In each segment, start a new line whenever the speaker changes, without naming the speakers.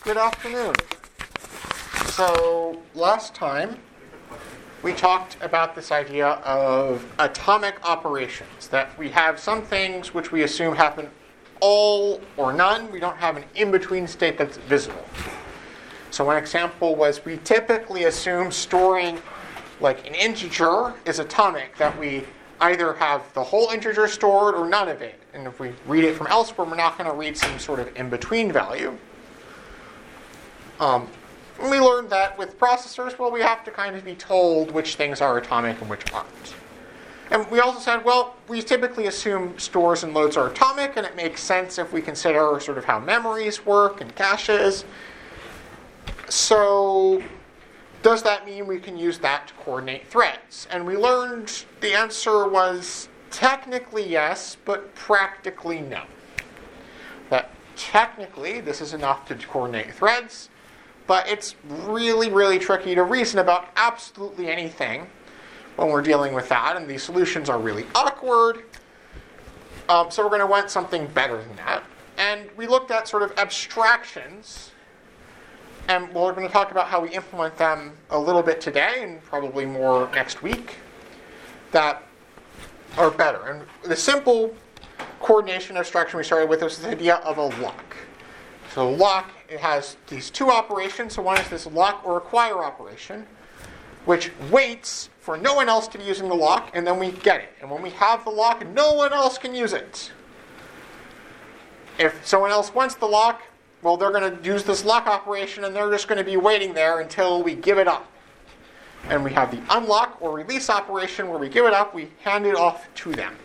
Good afternoon. So last time we talked about this idea of atomic operations, that we have some things which we assume happen all or none. We don't have an in-between state that's visible. So one example was we typically assume storing like an integer is atomic, that we either have the whole integer stored or none of it. And if we read it from elsewhere, we're not going to read some sort of in-between value. We learned that with processors, well, we have to kind of be told which things are atomic and which aren't. And we also said, well, we typically assume stores and loads are atomic, and it makes sense if we consider sort of how memories work and caches. So does that mean we can use that to coordinate threads? And we learned the answer was technically yes, but practically no. That technically this is enough to coordinate threads, but it's really, really tricky to reason about absolutely anything when we're dealing with that, and these solutions are really awkward. So we're going to want something better than that. And we looked at sort of abstractions, and we're going to talk about how we implement them a little bit today, and probably more next week, that are better. And the simple coordination abstraction we started with was the idea of a lock. So lock, it has these two operations. So one is this lock or acquire operation, which waits for no one else to be using the lock, and then we get it. And when we have the lock, no one else can use it. If someone else wants the lock, well, they're going to use this lock operation, and they're just going to be waiting there until we give it up. And we have the unlock or release operation where we give it up, we hand it off to them.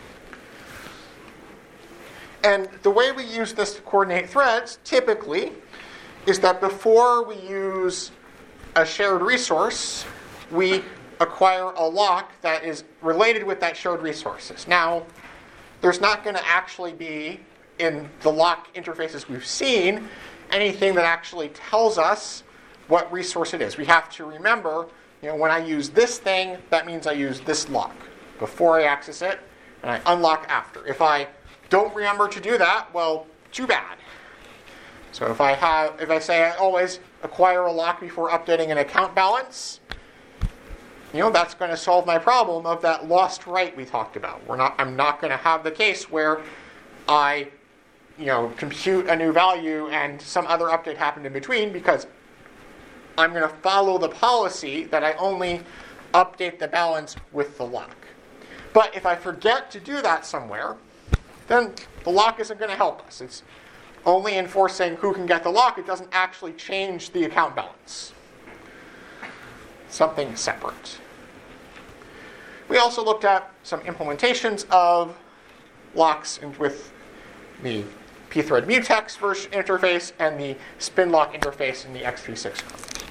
And the way we use this to coordinate threads, typically, is that before we use a shared resource, we acquire a lock that is related with that shared resources. Now, there's not going to actually be, in the lock interfaces we've seen, anything that actually tells us what resource it is. We have to remember, when I use this thing, that means I use this lock before I access it, and I unlock after. If I don't remember to do that, well, too bad. So if I say I always acquire a lock before updating an account balance, that's going to solve my problem of that lost right we talked about. I'm not going to have the case where I, compute a new value and some other update happened in between, because I'm going to follow the policy that I only update the balance with the lock. But if I forget to do that somewhere, then the lock isn't going to help us. It's only enforcing who can get the lock. It doesn't actually change the account balance. Something separate. We also looked at some implementations of locks with the pthread mutex version interface and the spinlock interface in the x86 kernel.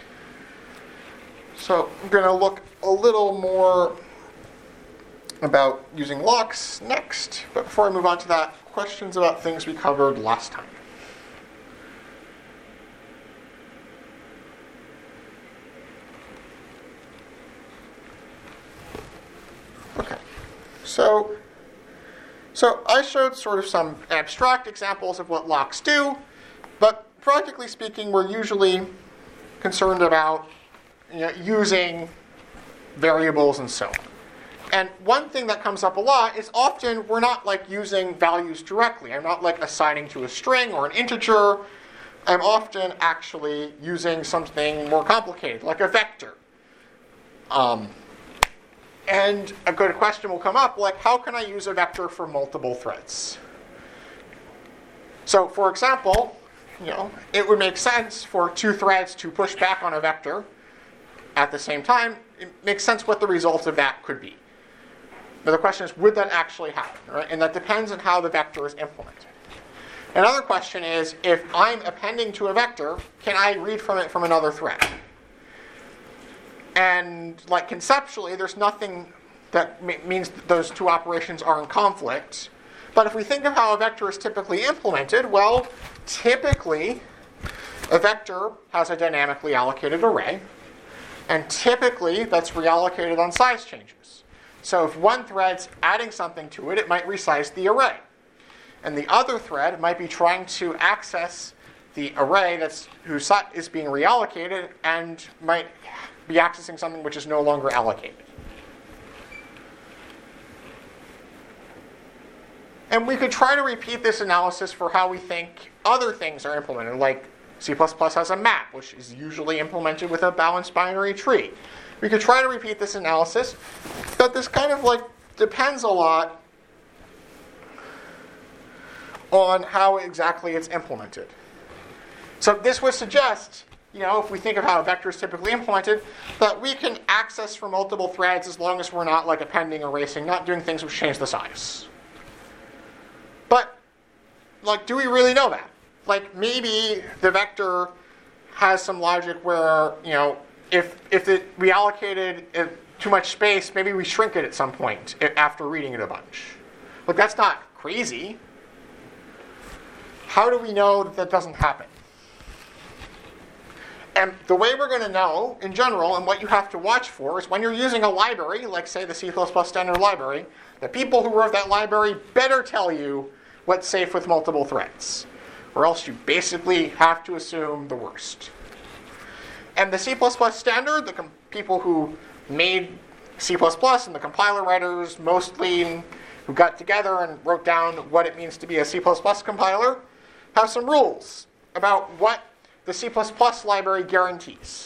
So I'm going to look a little more about using locks next. But before I move on to that, questions about things we covered last time. Okay. So I showed sort of some abstract examples of what locks do, but practically speaking, we're usually concerned about using variables and so on. And one thing that comes up a lot is often we're not using values directly. I'm not assigning to a string or an integer. I'm often actually using something more complicated, like a vector. And a good question will come up, how can I use a vector for multiple threads? So, for example, it would make sense for two threads to push back on a vector at the same time. It makes sense what the result of that could be. But the question is, would that actually happen? Right? And that depends on how the vector is implemented. Another question is, if I'm appending to a vector, can I read from it from another thread? And conceptually, there's nothing that means that those two operations are in conflict. But if we think of how a vector is typically implemented, well, typically a vector has a dynamically allocated array. And typically that's reallocated on size changes. So if one thread's adding something to it, it might resize the array. And the other thread might be trying to access the array whose set is being reallocated and might be accessing something which is no longer allocated. And we could try to repeat this analysis for how we think other things are implemented, like C++ has a map, which is usually implemented with a balanced binary tree. We could try to repeat this analysis, but this kind of depends a lot on how exactly it's implemented. So this would suggest, if we think of how a vector is typically implemented, that we can access from multiple threads as long as we're not appending, erasing, not doing things which change the size. But, do we really know that? Maybe the vector has some logic where, if it reallocated too much space, maybe we shrink it at some point after reading it a bunch. That's not crazy. How do we know that doesn't happen? And the way we're going to know, in general, and what you have to watch for, is when you're using a library, like, say, the C++ standard library, the people who wrote that library better tell you what's safe with multiple threads, or else you basically have to assume the worst. And the C++ standard, the people who made C++ and the compiler writers mostly, who got together and wrote down what it means to be a C++ compiler, have some rules about what the C++ library guarantees.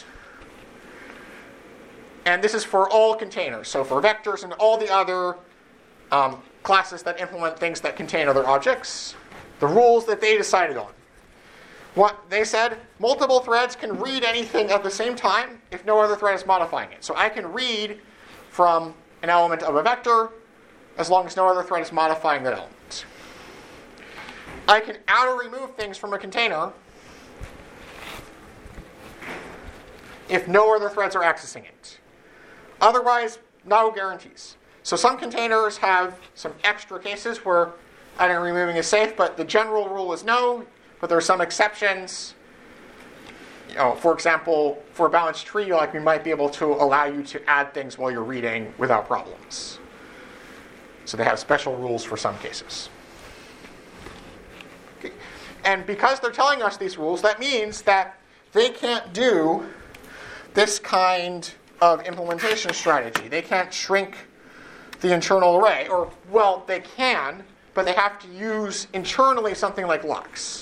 And this is for all containers, so for vectors and all the other classes that implement things that contain other objects, the rules that they decided on. What they said, multiple threads can read anything at the same time if no other thread is modifying it. So I can read from an element of a vector as long as no other thread is modifying that element. I can add or remove things from a container if no other threads are accessing it. Otherwise, no guarantees. So some containers have some extra cases where adding and removing is safe, but the general rule is no, but there are some exceptions. For example, for a balanced tree, we might be able to allow you to add things while you're reading without problems. So they have special rules for some cases. Okay. And because they're telling us these rules, that means that they can't do this kind of implementation strategy. They can't shrink the internal array. Or, well, they can, but they have to use internally something like locks.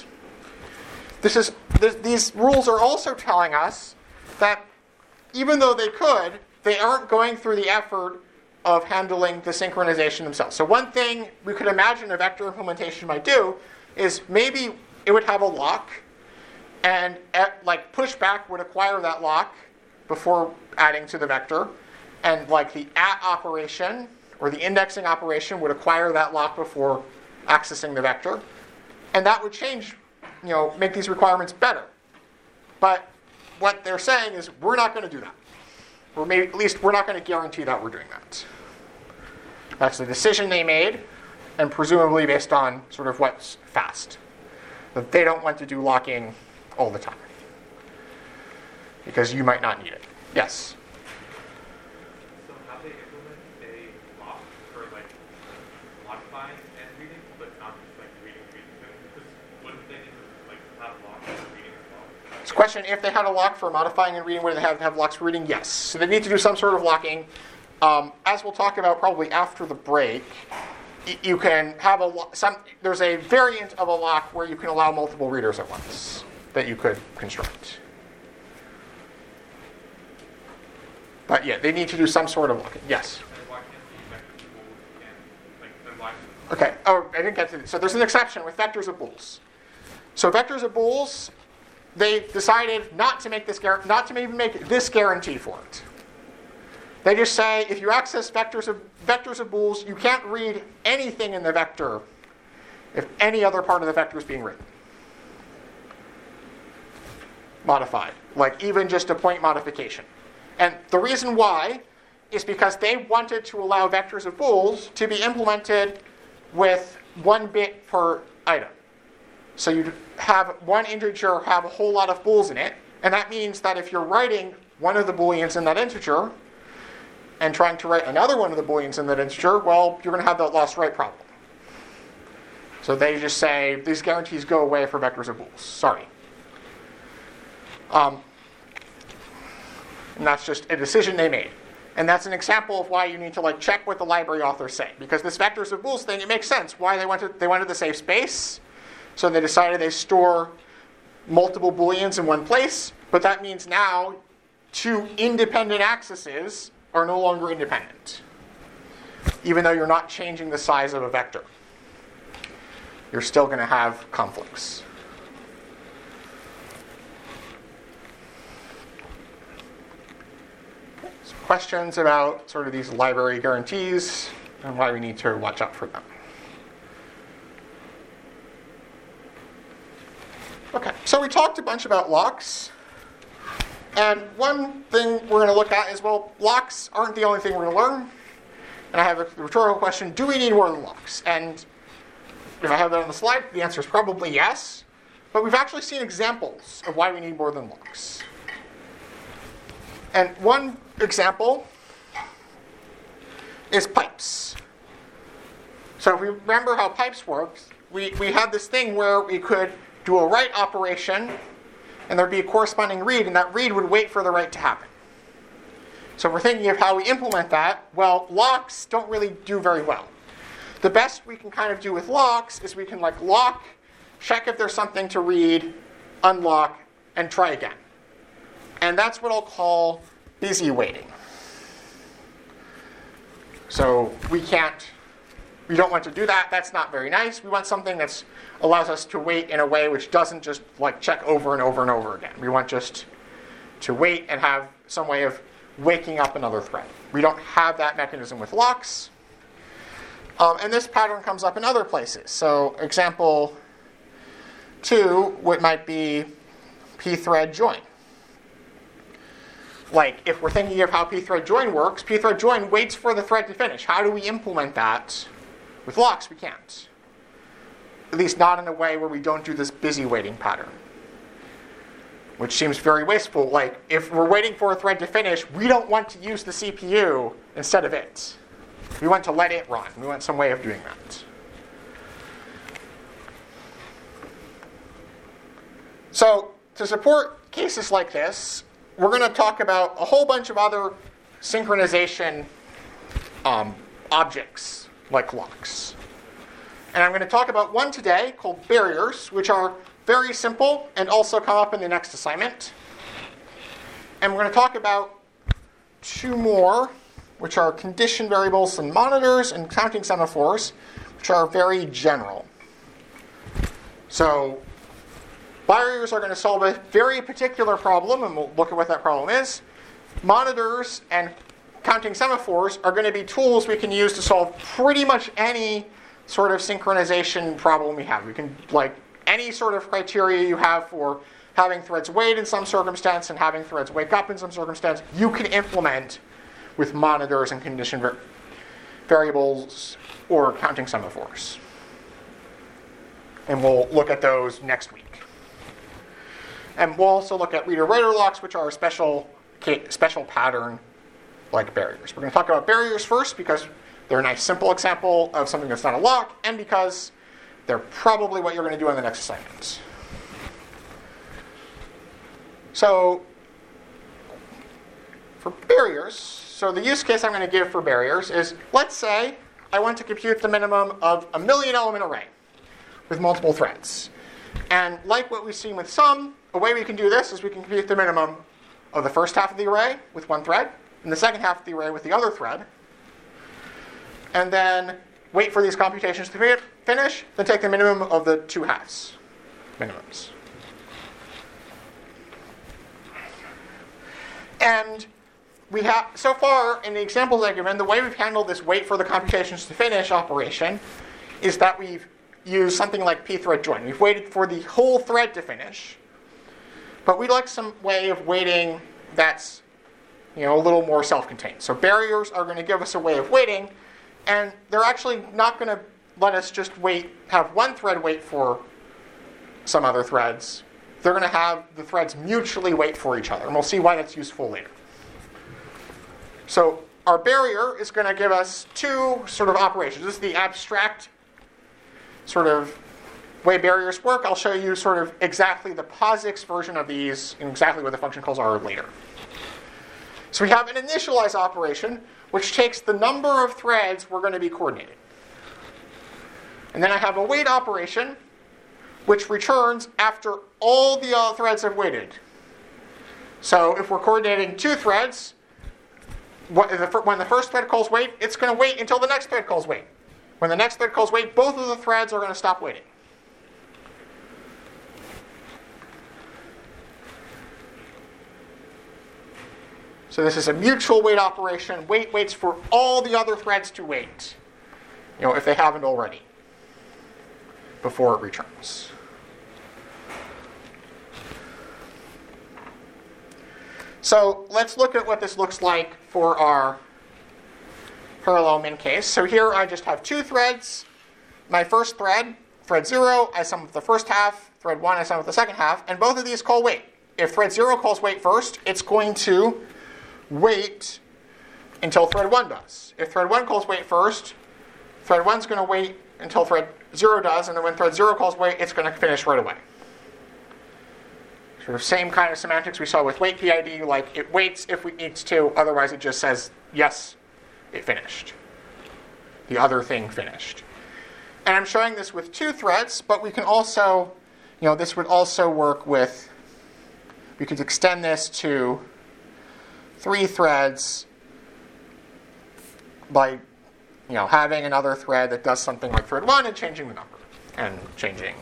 These rules are also telling us that even though they could, they aren't going through the effort of handling the synchronization themselves. So one thing we could imagine a vector implementation might do is maybe it would have a lock, and pushback would acquire that lock before adding to the vector, and the at operation or the indexing operation would acquire that lock before accessing the vector, and that would change, make these requirements better. But what they're saying is we're not going to do that. Or maybe at least we're not going to guarantee that we're doing that. That's the decision they made, and presumably based on sort of what's fast. That they don't want to do locking all the time, because you might not need it. Yes?
So how they implement a lock for modifying and reading, but not just reading? Because wouldn't they need to have locks for reading as well?
It's a question, if they had a lock for modifying and reading, would they have locks for reading? Yes. So they need to do some sort of locking. As we'll talk about probably after the break, you can have there's a variant of a lock where you can allow multiple readers at once that you could construct. But yeah, they need to do some sort of locking. Yes? Okay. Oh, I didn't get to this. So there's an exception with vectors of bools. So vectors of bools, they decided not to make even make this guarantee for it. They just say if you access vectors of bools, you can't read anything in the vector if any other part of the vector is being written. Modified, even just a point modification. And the reason why is because they wanted to allow vectors of bools to be implemented with 1 bit per item. So you have one integer have a whole lot of bools in it, and that means that if you're writing one of the booleans in that integer and trying to write another one of the booleans in that integer, well, you're going to have that lost right problem. So they just say these guarantees go away for vectors of bools. Sorry. And that's just a decision they made. And that's an example of why you need to check what the library authors say. Because this vectors of bools thing, it makes sense. Why they wanted the safe space. So they decided they store multiple booleans in one place. But that means now 2 independent accesses are no longer independent. Even though you're not changing the size of a vector. You're still going to have conflicts. Some questions about sort of these library guarantees and why we need to watch out for them. Okay, so we talked a bunch about locks. And one thing we're going to look at is, well, locks aren't the only thing we're going to learn. And I have a rhetorical question, do we need more than locks? And if I have that on the slide, the answer is probably yes. But we've actually seen examples of why we need more than locks. And one example is pipes. So if we remember how pipes work, we had this thing where we could do a write operation, and there'd be a corresponding read, and that read would wait for the write to happen. So if we're thinking of how we implement that, well, locks don't really do very well. The best we can kind of do with locks is we can lock, check if there's something to read, unlock, and try again. And that's what I'll call busy waiting. So we don't want to do that. That's not very nice. We want something that allows us to wait in a way which doesn't just check over and over and over again. We want just to wait and have some way of waking up another thread. We don't have that mechanism with locks. And this pattern comes up in other places. So example 2, what might be pthread join. If we're thinking of how pthread join works, pthread join waits for the thread to finish. How do we implement that? With locks, we can't. At least not in a way where we don't do this busy waiting pattern. Which seems very wasteful. If we're waiting for a thread to finish, we don't want to use the CPU instead of it. We want to let it run. We want some way of doing that. So, to support cases like this, we're going to talk about a whole bunch of other synchronization objects, like locks. And I'm going to talk about one today called barriers, which are very simple and also come up in the next assignment. And we're going to talk about 2 more, which are condition variables and monitors, and counting semaphores, which are very general. So barriers are going to solve a very particular problem, and we'll look at what that problem is. Monitors and counting semaphores are going to be tools we can use to solve pretty much any sort of synchronization problem we have. We can, any sort of criteria you have for having threads wait in some circumstance and having threads wake up in some circumstance, you can implement with monitors and condition variables or counting semaphores. And we'll look at those next week. And we'll also look at reader-writer locks, which are a special pattern like barriers. We're going to talk about barriers first because they're a nice simple example of something that's not a lock, and because they're probably what you're going to do on the next assignment. So for barriers, so the use case I'm going to give for barriers is, let's say I want to compute the minimum of a 1,000,000 element array with multiple threads. And like what we've seen with sum, a way we can do this is we can compute the minimum of the first half of the array with one thread, and the second half of the array with the other thread, and then wait for these computations to finish, then take the minimum of the 2 halves, minimums. And we have, so far in the examples I've given, the way we've handled this wait for the computations to finish operation is that we've used something like pthread join. We've waited for the whole thread to finish, but we'd like some way of waiting that's a little more self-contained. So barriers are going to give us a way of waiting, and they're actually not going to let us just have one thread wait for some other threads. They're going to have the threads mutually wait for each other, and we'll see why that's useful later. So our barrier is going to give us 2 sort of operations. This is the abstract sort of way barriers work, I'll show you sort of exactly the POSIX version of these and exactly what the function calls are later. So we have an initialize operation, which takes the number of threads we're going to be coordinating. And then I have a wait operation, which returns after all the other threads have waited. So if we're coordinating 2 threads, when the first thread calls wait, it's going to wait until the next thread calls wait. When the next thread calls wait, both of the threads are going to stop waiting. So this is a mutual wait operation. Wait waits for all the other threads to wait, if they haven't already, before it returns. So let's look at what this looks like for our parallel min case. So here I just have 2 threads. My first thread, thread 0, I sum up the first half. Thread 1, I sum up the second half. And both of these call wait. If thread 0 calls wait first, it's going to wait until thread 1 does. If thread 1 calls wait first, thread 1's going to wait until thread 0 does, and then when thread 0 calls wait, it's going to finish right away. Sort of same kind of semantics we saw with wait PID, like it waits if it needs to, otherwise it just says, yes, it finished. The other thing finished. And I'm showing this with 2 threads, but we can also, this would also work with, we could extend this to 3 threads by having another thread that does something like thread 1 and changing the number and changing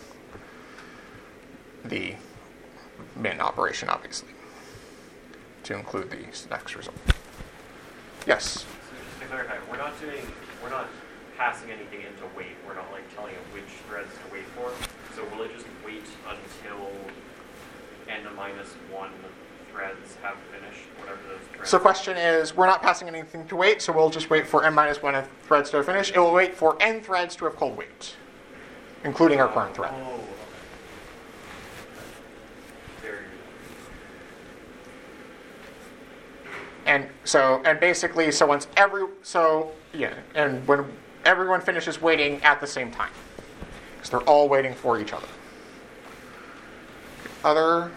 the min operation, obviously, to include the next result. Yes?
So just to clarify, we're not passing anything into wait. We're not telling it which threads to wait for. So will it just wait until n-1 threads have finished, whatever those threads.
So the question is, we're not passing anything to wait, so we'll just wait for n-1 threads to finish. It will wait for n threads to have called wait, including our current thread.
Oh. Very good.
And basically, and when everyone finishes waiting at the same time, because they're all waiting for each other. Other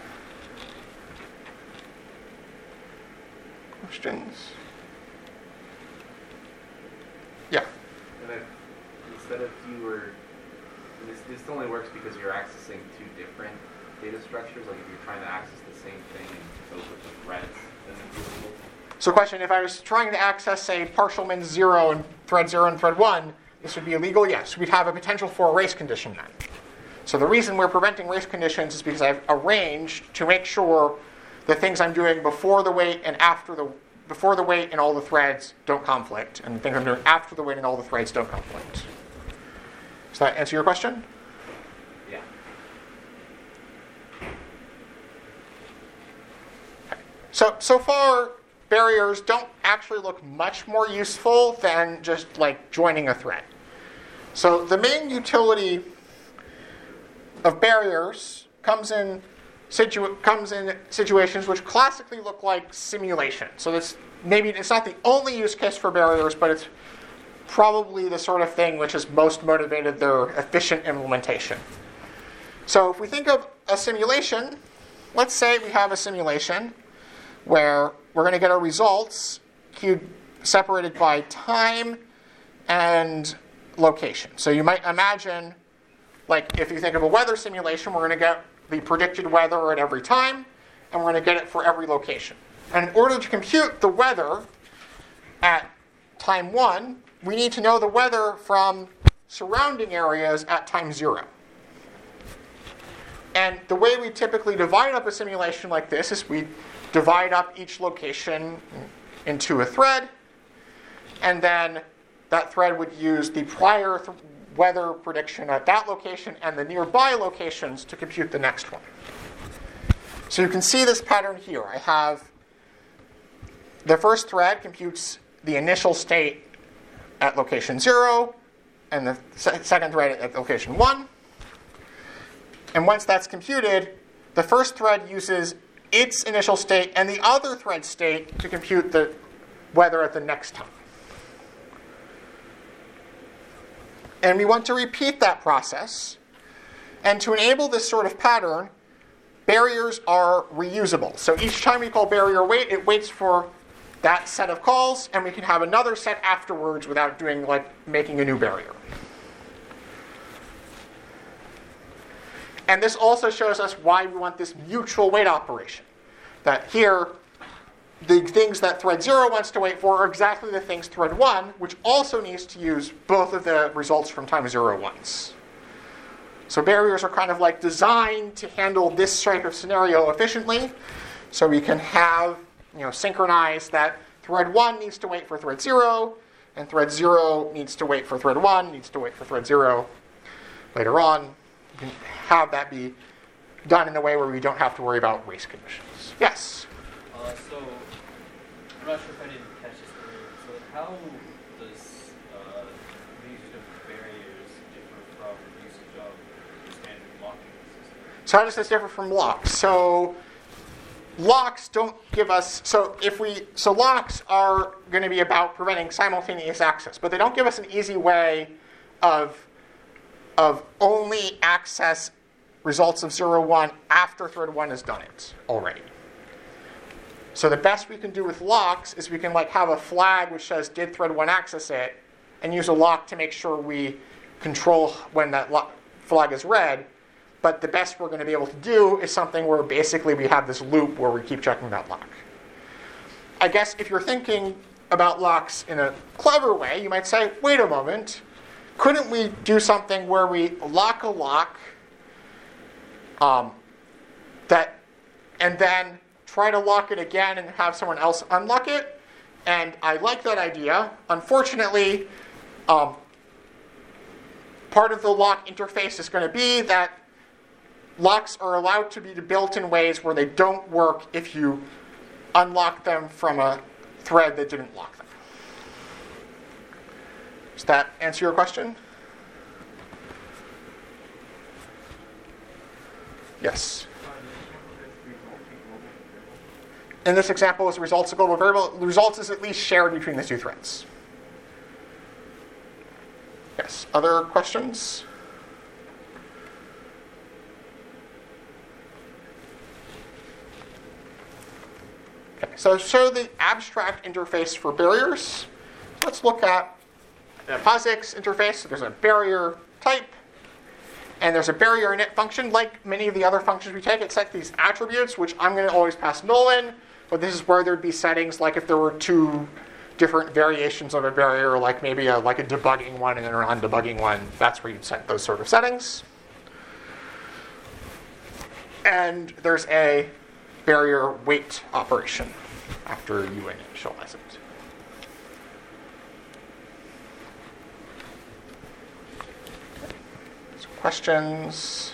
questions? Yeah.
And instead of this only works because you're accessing 2 different data structures. Like if you're trying to access the same thing in both of the threads, then it's usable.
So question, if I was trying to access, say, partial min 0 and thread 1, this would be illegal? Yes. We'd have a potential for a race condition then. So the reason we're preventing race conditions is because I've arranged to make sure the things I'm doing before the wait and before the wait and all the threads don't conflict, and the things I'm doing after the wait and all the threads don't conflict. Does that answer your question?
Yeah.
Okay. So far, barriers don't actually look much more useful than just joining a thread. So the main utility of barriers comes in situations which classically look like simulation. So maybe it's not the only use case for barriers, but it's probably the sort of thing which has most motivated their efficient implementation. So if we think of a simulation, let's say we have a simulation where we're going to get our results separated by time and location. So you might imagine, if you think of a weather simulation, we're going to get the predicted weather at every time, and we're going to get it for every location. And in order to compute the weather at time 1, we need to know the weather from surrounding areas at time 0. And the way we typically divide up a simulation like this is we divide up each location into a thread, and then that thread would use the prior weather prediction at that location and the nearby locations to compute the next one. So you can see this pattern here. I have the first thread computes the initial state at location 0, and the second thread at location 1. And once that's computed, the first thread uses its initial state and the other thread's state to compute the weather at the next time. And we want to repeat that process And to enable this sort of pattern, barriers are reusable. So each time we call barrier wait, it waits for that set of calls, and we can have another set afterwards without doing making a new barrier. And this also shows us why we want this mutual wait operation. That here, the things that thread 0 wants to wait for are exactly the things thread 1, which also needs to use both of the results from time 0 once. So barriers are kind of designed to handle this type of scenario efficiently. So we can have, synchronize that thread 1 needs to wait for thread 0, and thread 0 needs to wait for thread 1, needs to wait for thread 0 later on. You can have that be done in a way where we don't have to worry about race conditions. Yes?
So, I'm not sure if I didn't catch this earlier. So how does the usage of barriers differ from the usage of the standard locking system?
So how does this differ from locks? So locks don't give us, so locks are going to be about preventing simultaneous access, but they don't give us an easy way of only access results of 0, 1 after thread 1 has done it already. So the best we can do with locks is we can have a flag which says did thread 1 access it, and use a lock to make sure we control when that flag is read. But the best we're going to be able to do is something where basically we have this loop where we keep checking that lock. I guess if you're thinking about locks in a clever way, you might say, wait a moment, couldn't we do something where we lock a lock and then try to lock it again and have someone else unlock it? And I like that idea. Unfortunately, part of the lock interface is going to be that locks are allowed to be built in ways where they don't work if you unlock them from a thread that didn't lock them. Does that answer your question? Yes? In this example, is results a global variable? The results is at least shared between the two threads. Yes. Other questions? Okay. So show the abstract interface for barriers. Let's look at the POSIX interface. So there's a barrier type, and there's a barrier init function. Like many of the other functions we take, it sets these attributes, which I'm going to always pass null in. But this is where there'd be settings, like if there were two different variations of a barrier, like maybe a debugging one and a non-debugging one. That's where you'd set those sort of settings. And there's a barrier wait operation after you initialize it. So questions?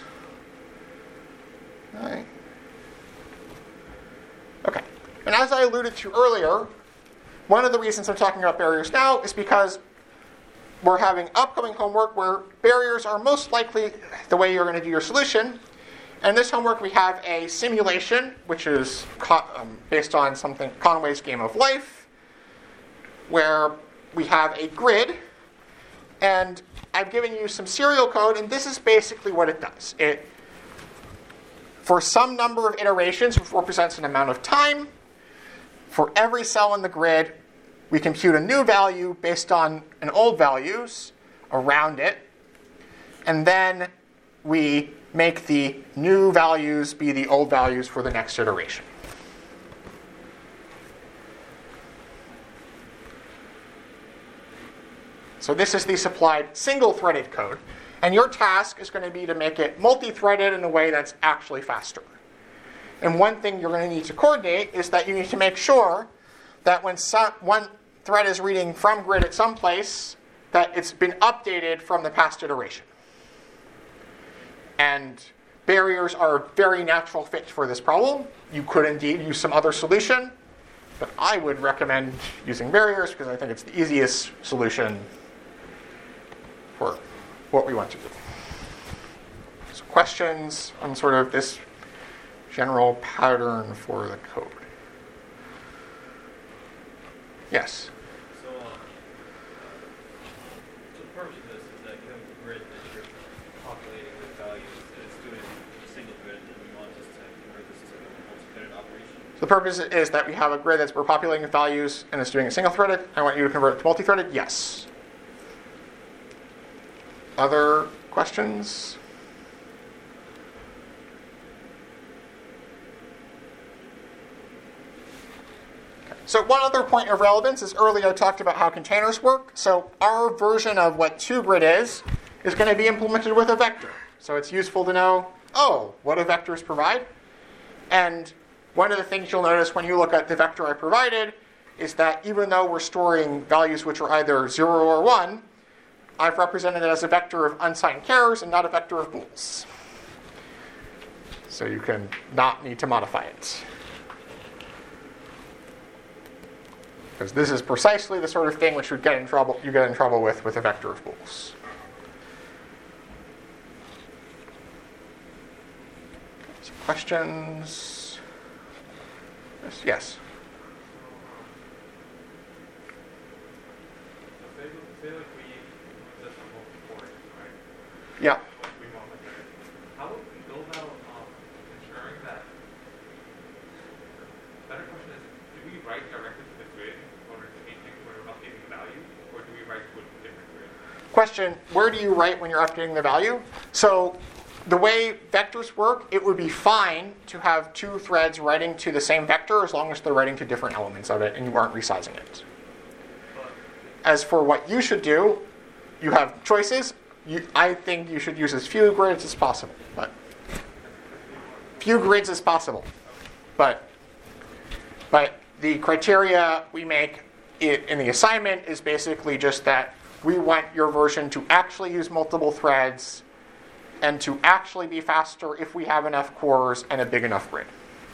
All right. Okay. And as I alluded to earlier, one of the reasons I'm talking about barriers now is because we're having upcoming homework where barriers are most likely the way you're going to do your solution. And in this homework, we have a simulation, which is based on something Conway's Game of Life, where we have a grid. And I've given you some serial code, and this is basically what it does. For some number of iterations, which represents an amount of time, for every cell in the grid, we compute a new value based on an old values around it. And then we make the new values be the old values for the next iteration. So this is the supplied single-threaded code. And your task is going to be to make it multi-threaded in a way that's actually faster. And one thing you're going to need to coordinate is that you need to make sure that when one thread is reading from grid at some place, that it's been updated from the past iteration. And barriers are a very natural fit for this problem. You could indeed use some other solution, but I would recommend using barriers because I think it's the easiest solution for what we want to do. So questions on sort of this general pattern for the code? Yes?
So the purpose of this is that you have a grid that you're populating with values, and
The purpose is that we have a grid that's we're populating with values and it's doing it single-threaded. I want you to convert it to multi-threaded. Yes. Other questions? So one other point of relevance is earlier I talked about how containers work. So our version of what 2-grid is going to be implemented with a vector. So it's useful to know, what do vectors provide? And one of the things you'll notice when you look at the vector I provided is that even though we're storing values which are either 0 or 1, I've represented it as a vector of unsigned chars and not a vector of bools. So you can not need to modify it. Because this is precisely the sort of thing which you get in trouble with a vector of bools. Some questions? Yes.
Say like we use this on multiple cores, right?
Yeah.
Like we want like that. How would we go about ensuring that? Better question is, do we write directly to the grid in order to change when we're updating the value, or do we write to a different grid?
Question, where do you write when you're updating the value? So the way vectors work, it would be fine to have 2 threads writing to the same vector as long as they're writing to different elements of it and you aren't resizing it. As for what you should do, you have choices. I think you should use as few grids as possible. But the criteria we make in the assignment is basically just that we want your version to actually use multiple threads and to actually be faster if we have enough cores and a big enough grid.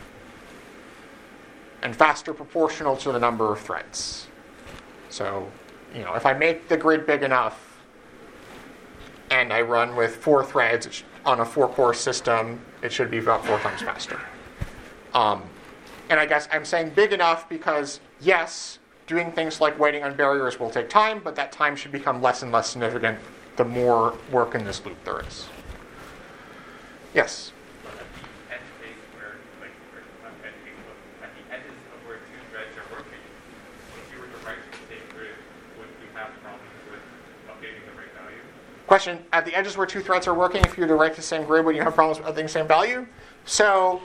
And faster proportional to the number of threads. So, if I make the grid big enough and I run with 4 threads on a 4-core system, it should be about 4 times faster. And I guess I'm saying big enough because, yes, doing things like waiting on barriers will take time, but that time should become less and less significant the more work in this loop there is. Yes?
At the edge case where, not edge case, but at the edges of where 2 threads are working, if you were to write to the same grid, would you have problems with updating the right value?
Question, at the edges where 2 threads are working, if you were to write to the same grid, would you have problems with updating the same value? So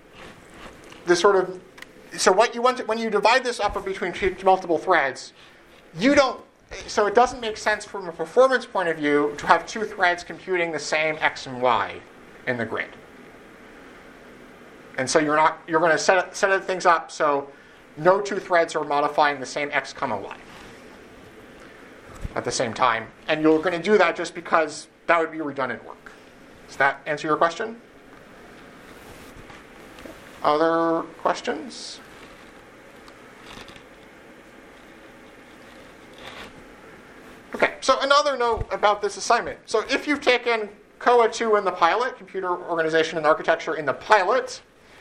what you want when you divide this up between multiple threads, so it doesn't make sense from a performance point of view to have 2 threads computing the same x and y in the grid. And so you're going to set things up so no 2 threads are modifying the same x, y at the same time. And you're going to do that just because that would be redundant work. Does that answer your question? Other questions? Okay, so another note about this assignment. So if you've taken COA 2 in the pilot, Computer Organization and Architecture in the pilot,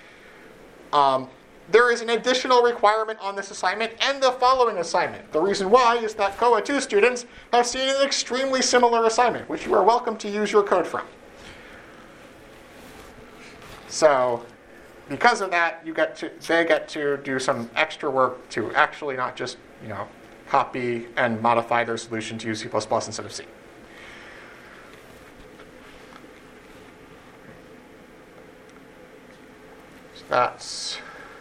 there is an additional requirement on this assignment and the following assignment. The reason why is that COA 2 students have seen an extremely similar assignment, which you are welcome to use your code from. So because of that, they get to do some extra work to actually not just, copy and modify their solution to use C++ instead of C. So that's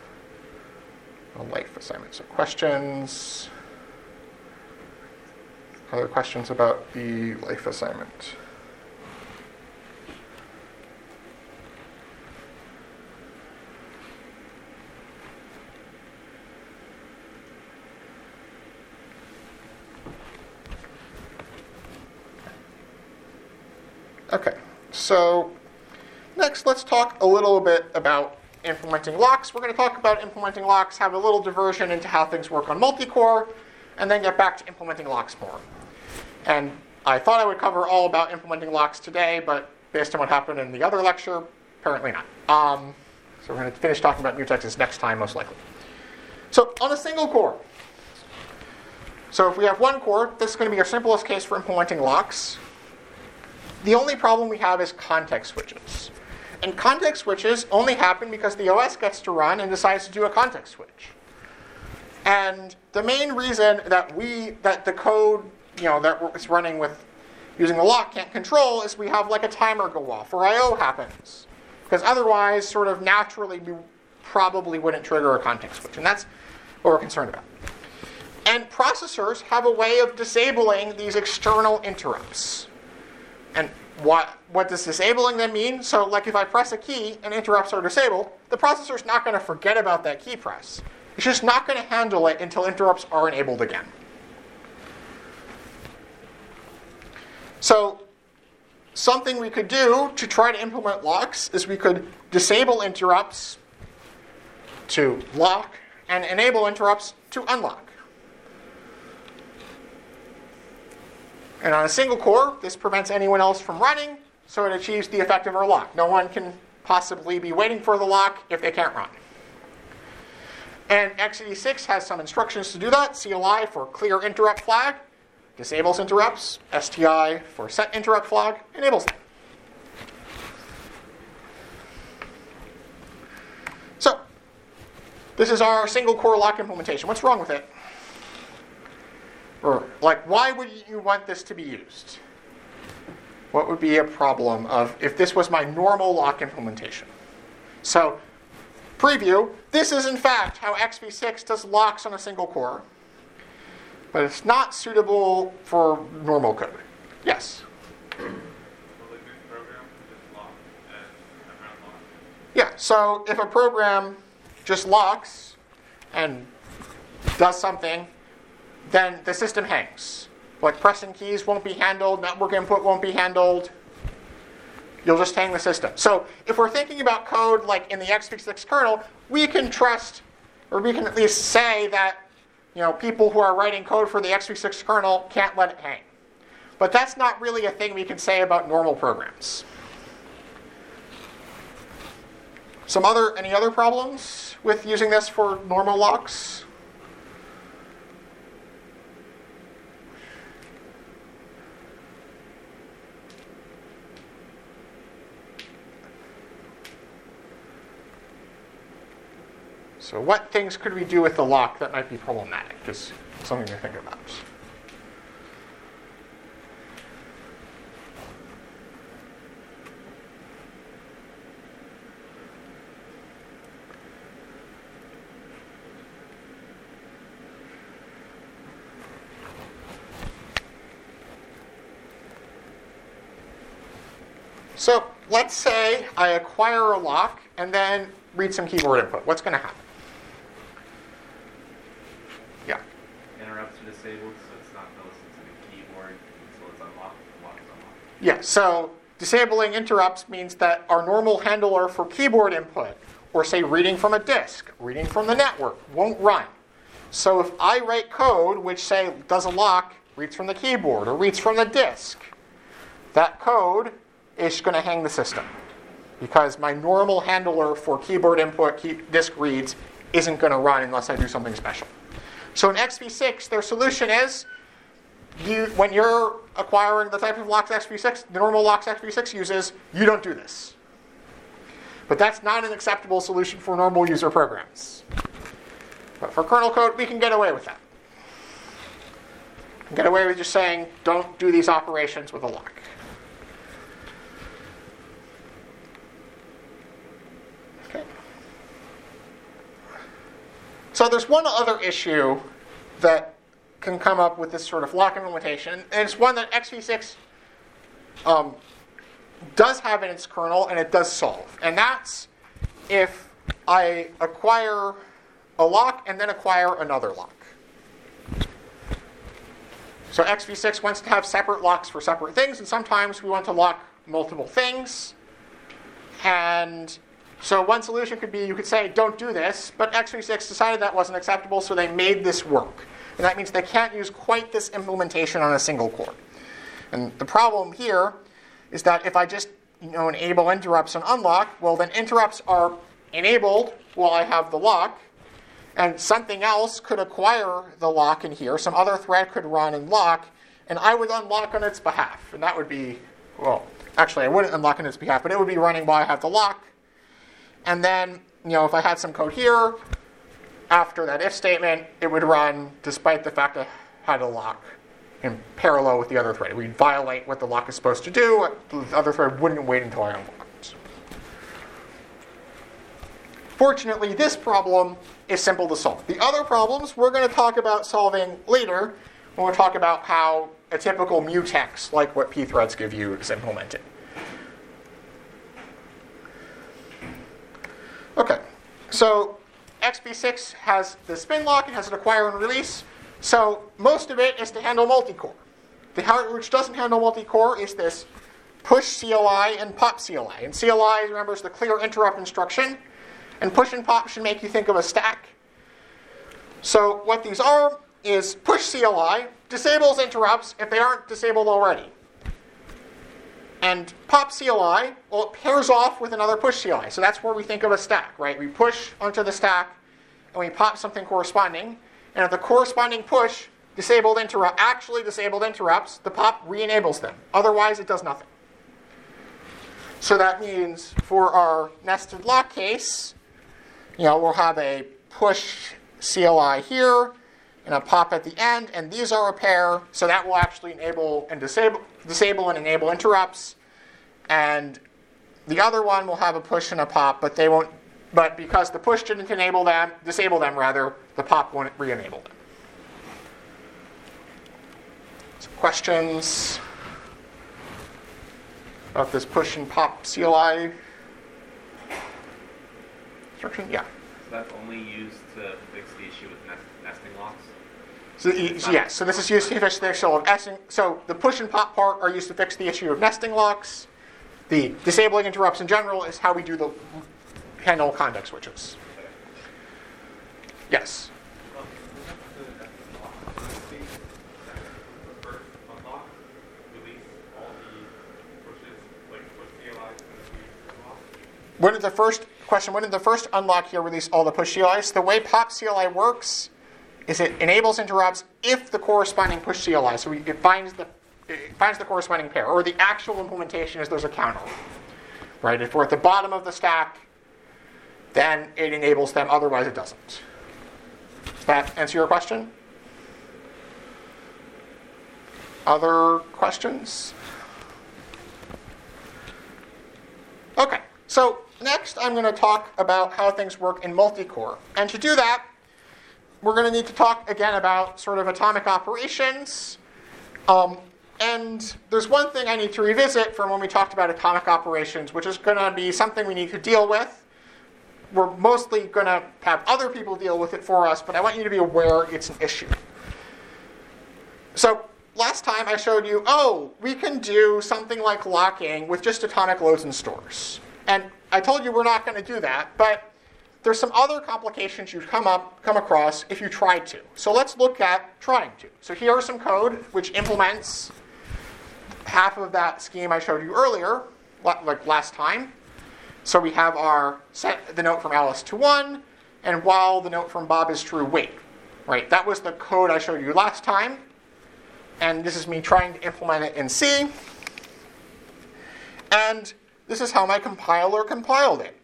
a life assignment. So questions? Other questions about the life assignment? Okay, so next let's talk a little bit about implementing locks. We're going to talk about implementing locks, have a little diversion into how things work on multi-core, and then get back to implementing locks more. And I thought I would cover all about implementing locks today, but based on what happened in the other lecture, apparently not. So we're going to finish talking about mutexes next time, most likely. So on a single core. So if we have 1 core, this is going to be our simplest case for implementing locks. The only problem we have is context switches. And context switches only happen because the OS gets to run and decides to do a context switch. And the main reason that the code, that is running with using the lock can't control is we have like a timer go off or I/O happens. Because otherwise, sort of naturally, we probably wouldn't trigger a context switch. And that's what we're concerned about. And processors have a way of disabling these external interrupts. And what does disabling them mean? So like if I press a key and interrupts are disabled, the processor's not going to forget about that key press. It's just not going to handle it until interrupts are enabled again. So something we could do to try to implement locks is we could disable interrupts to lock and enable interrupts to unlock. And on a single core, this prevents anyone else from running, so it achieves the effect of our lock. No one can possibly be waiting for the lock if they can't run. And x86 has some instructions to do that. CLI for clear interrupt flag disables interrupts. STI for set interrupt flag enables them. So, this is our single core lock implementation. What's wrong with it? Or, why would you want this to be used? What would be a problem of if this was my normal lock implementation? So, preview, this is in fact how XV6 does locks on a single core. But it's not suitable for normal code. Yes?
Will this program just lock and unlock?
Yeah, so if a program just locks and does something, then the system hangs. Like pressing keys won't be handled, network input won't be handled. You'll just hang the system. So if we're thinking about code like in the x86 kernel, we can trust, or we can at least say that people who are writing code for the x86 kernel can't let it hang. But that's not really a thing we can say about normal programs. Any other problems with using this for normal locks? So what things could we do with the lock that might be problematic? Just something to think about. So let's say I acquire a lock and then read some keyboard input. What's going to happen? Yeah.
Interrupts are disabled, so it's not going to listen to the keyboard until it's unlocked. The lock is unlocked.
Yeah, so disabling interrupts means that our normal handler for keyboard input, or say reading from a disk, reading from the network, won't run. So if I write code which, say, does a lock, reads from the keyboard, or reads from the disk, that code is going to hang the system. Because my normal handler for keyboard input, disk reads, isn't going to run unless I do something special. So in XV6, their solution is, when you're acquiring the type of locks XV6, the normal locks XV6 uses, you don't do this. But that's not an acceptable solution for normal user programs. But for kernel code, we can get away with that. We can get away with just saying, don't do these operations with a lock. Okay. So there's one other issue that can come up with this sort of lock implementation, and it's one that XV6 does have in its kernel, and it does solve. And that's if I acquire a lock and then acquire another lock. So XV6 wants to have separate locks for separate things, and sometimes we want to lock multiple things. And so one solution could be, you could say, don't do this, but XV6 decided that wasn't acceptable, so they made this work. And that means they can't use quite this implementation on a single core. And the problem here is that if I just enable interrupts and unlock, well, then interrupts are enabled while I have the lock, and something else could acquire the lock in here. Some other thread could run and lock, and I would unlock on its behalf. And that would be, well, Actually, I wouldn't unlock on its behalf, but it would be running while I have the lock. And then, if I had some code here, after that if statement, it would run despite the fact I had a lock in parallel with the other thread. We'd violate what the lock is supposed to do. The other thread wouldn't wait until I unlocked. Fortunately, this problem is simple to solve. The other problems we're going to talk about solving later when we talk about how a typical mutex, like what pthreads give you, is implemented. Okay, so XP6 has the spin lock, it has an acquire and release, so most of it is to handle multi-core. The part which doesn't handle multi-core is this push CLI and pop CLI. And CLI, remember, is the clear interrupt instruction, and push and pop should make you think of a stack. So what these are is push CLI disables interrupts if they aren't disabled already. And pop CLI, well, it pairs off with another push CLI. So that's where we think of a stack, right? We push onto the stack, and we pop something corresponding. And if the corresponding push actually disabled interrupts, the pop re-enables them. Otherwise, it does nothing. So that means for our nested lock case, we'll have a push CLI here and a pop at the end, and these are a pair, so that will actually enable and disable and enable interrupts. And the other one will have a push and a pop, but they won't. But because the push didn't disable them, the pop won't re-enable them. So questions about this push and pop CLI instruction? Yeah.
So that's only used to fix the issue with nesting locks?
So this is used to fix the issue of nesting. So the push and pop part are used to fix the issue of nesting locks. The disabling interrupts in general is how we do the handle context switches. Yes. When did the first unlock here release all the push CLIs? The way pop CLI works is it enables interrupts if the corresponding push CLI, so it finds the corresponding pair, or the actual implementation is there's a counter. Right? If we're at the bottom of the stack, then it enables them, otherwise it doesn't. Does that answer your question? Other questions? Okay, so next I'm going to talk about how things work in multi-core. And to do that, we're going to need to talk again about sort of atomic operations. And there's one thing I need to revisit from when we talked about atomic operations, which is going to be something we need to deal with. We're mostly going to have other people deal with it for us, but I want you to be aware it's an issue. So last time I showed you, we can do something like locking with just atomic loads and stores. And I told you we're not going to do that, but there's some other complications you'd come across if you tried to. So let's look at trying to. So here is some code which implements half of that scheme I showed you earlier, like last time. So we have our set the note from Alice to 1, and while the note from Bob is true, wait. Right? That was the code I showed you last time. And this is me trying to implement it in C. And this is how my compiler compiled it.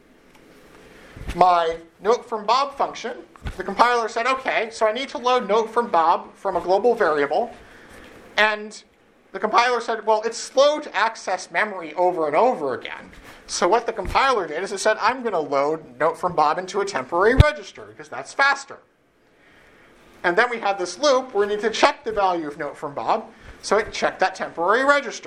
My note from Bob function, the compiler said, okay, so I need to load note from Bob from a global variable. And the compiler said, well, it's slow to access memory over and over again. So what the compiler did is it said, I'm going to load note from Bob into a temporary register because that's faster. And then we had this loop where we need to check the value of note from Bob. So it checked that temporary register.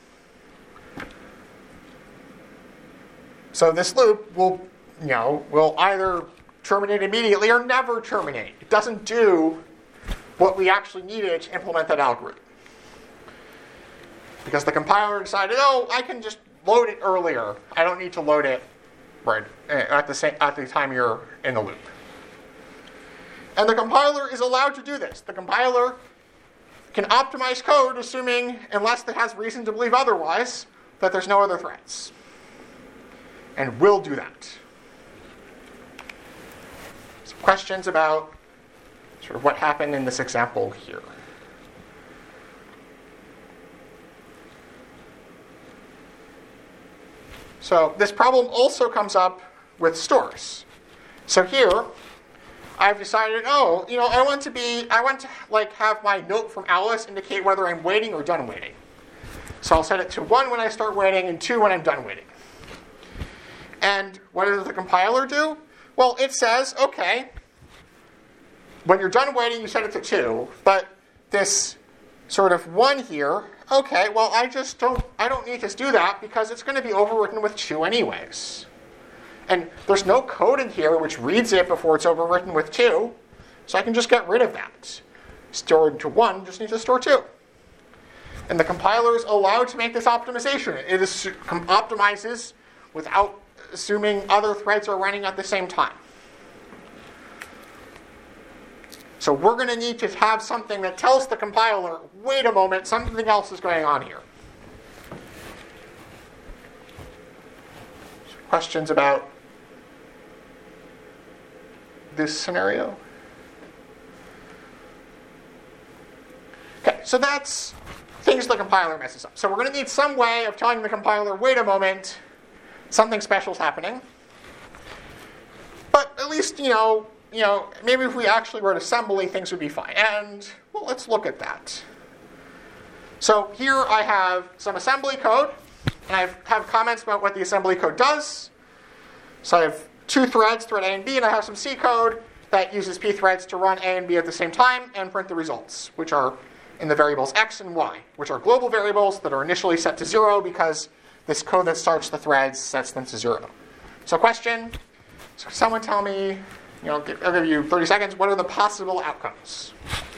So this loop will either terminate immediately or never terminate. It doesn't do what we actually needed to implement that algorithm. Because the compiler decided, I can just load it earlier. I don't need to load it right at the time you're in the loop. And the compiler is allowed to do this. The compiler can optimize code, assuming, unless it has reason to believe otherwise, that there's no other threads. And will do that. Some questions about sort of what happened in this example here. So this problem also comes up with stores. So here, I've decided, I want to like have my note from Alice indicate whether I'm waiting or done waiting. So I'll set it to 1 when I start waiting and 2 when I'm done waiting. And what does the compiler do? Well, it says, okay, when you're done waiting, you set it to 2, but this sort of 1 here, okay, well, I don't need to do that because it's going to be overwritten with 2 anyways. And there's no code in here which reads it before it's overwritten with 2, so I can just get rid of that. Stored to 1, just need to store 2. And the compiler is allowed to make this optimization. It optimizes without assuming other threads are running at the same time. So we're going to need to have something that tells the compiler, wait a moment, something else is going on here. Questions about this scenario? Okay, so that's things the compiler messes up. So we're going to need some way of telling the compiler, wait a moment, something special is happening. But at least, maybe if we actually wrote assembly, things would be fine. And, well, let's look at that. So here I have some assembly code, and I have comments about what the assembly code does. So I have 2 threads, thread A and B, and I have some C code that uses pthreads to run A and B at the same time and print the results, which are in the variables x and y, which are global variables that are initially set to 0 because this code that starts the threads sets them to 0. So question, so someone tell me, I'll give you 30 seconds, what are the possible outcomes?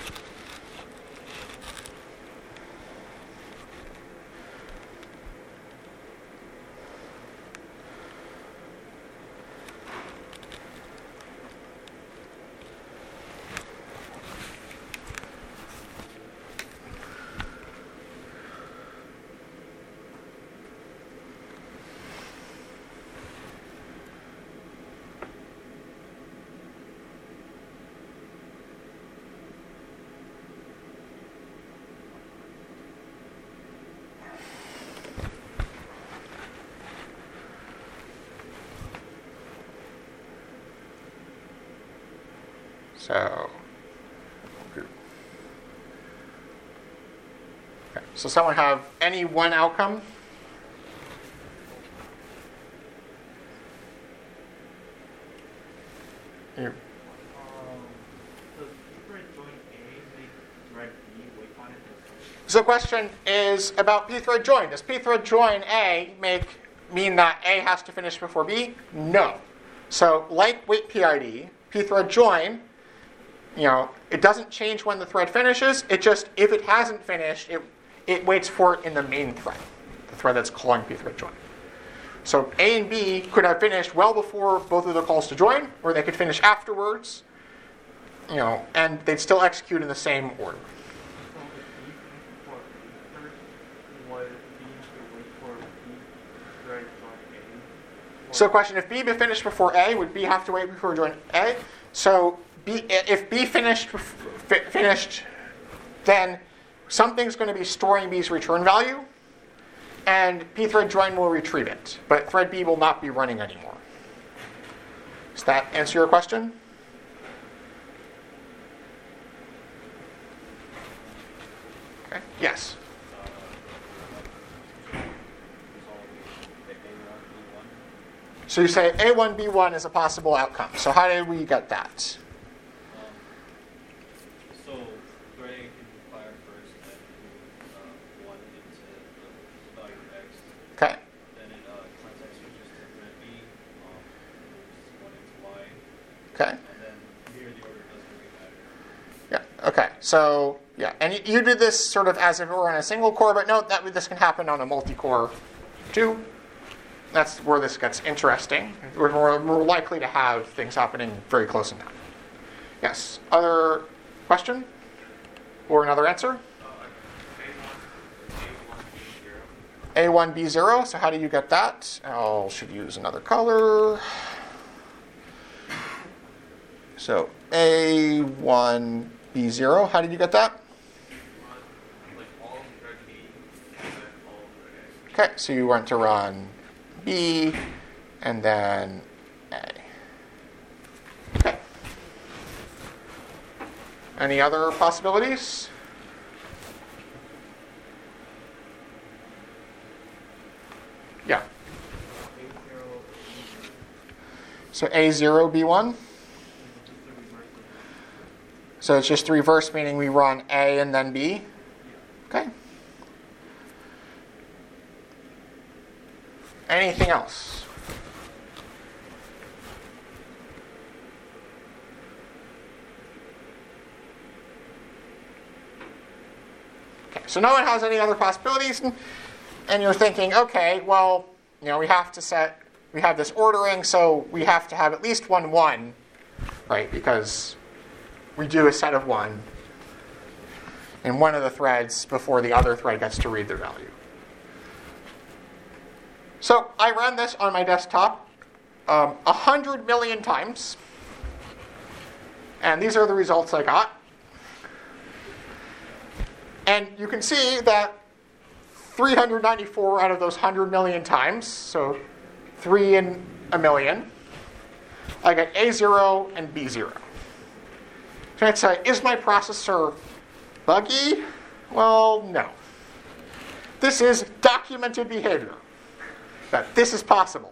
So someone have any one outcome? You.
Does pthread join A make thread B wait on it?
So the question is about pthread join. Does pthread join A mean that A has to finish before B? No. So like wait PID, pthread join, it doesn't change when the thread finishes. It just, if it hasn't finished, it waits for it in the main thread, the thread that's calling pthread join. So A and B could have finished well before both of the calls to join, or they could finish afterwards, and they'd still execute in the same order.
So if B finished before A first, would B to wait for B thread join A?
So question, if B finished before A, would B have to wait before join A? So if B finished, then something's going to be storing B's return value, and pthread join will retrieve it, but thread B will not be running anymore. Does that answer your question? Okay. Yes. So you say A1, B1 is a possible outcome. So how did we get that?
So thread A can fire first, then move 1 into the value of X.
Okay.
Then it context switches to thread B, moves 1 into Y.
Okay.
And then here the order doesn't really matter.
Yeah. Okay. So yeah, and you do this sort of as if it were on a single core, but note that this can happen on a multi-core too. That's where this gets interesting. We're more likely to have things happening very close in time. Yes. Other question? Or another answer? A1, B0. So how do you get that? I should use another color. So A1, B0. How did you get that? Okay, so you want to run B, and then A. Okay. Any other possibilities? Yeah. So A0, B1? So it's just the reverse, meaning we run A and then B? Okay. Anything else? Okay, so no one has any other possibilities, and you're thinking, okay, well, we have this ordering, so we have to have at least 1, 1, right? Because we do a set of 1 in one of the threads before the other thread gets to read the value. So I ran this on my desktop 100 million times, and these are the results I got. And you can see that 394 out of those 100 million times, so 3 in a million, I got A0 and B0. So I'd say, is my processor buggy? Well, no. This is documented behavior, that this is possible.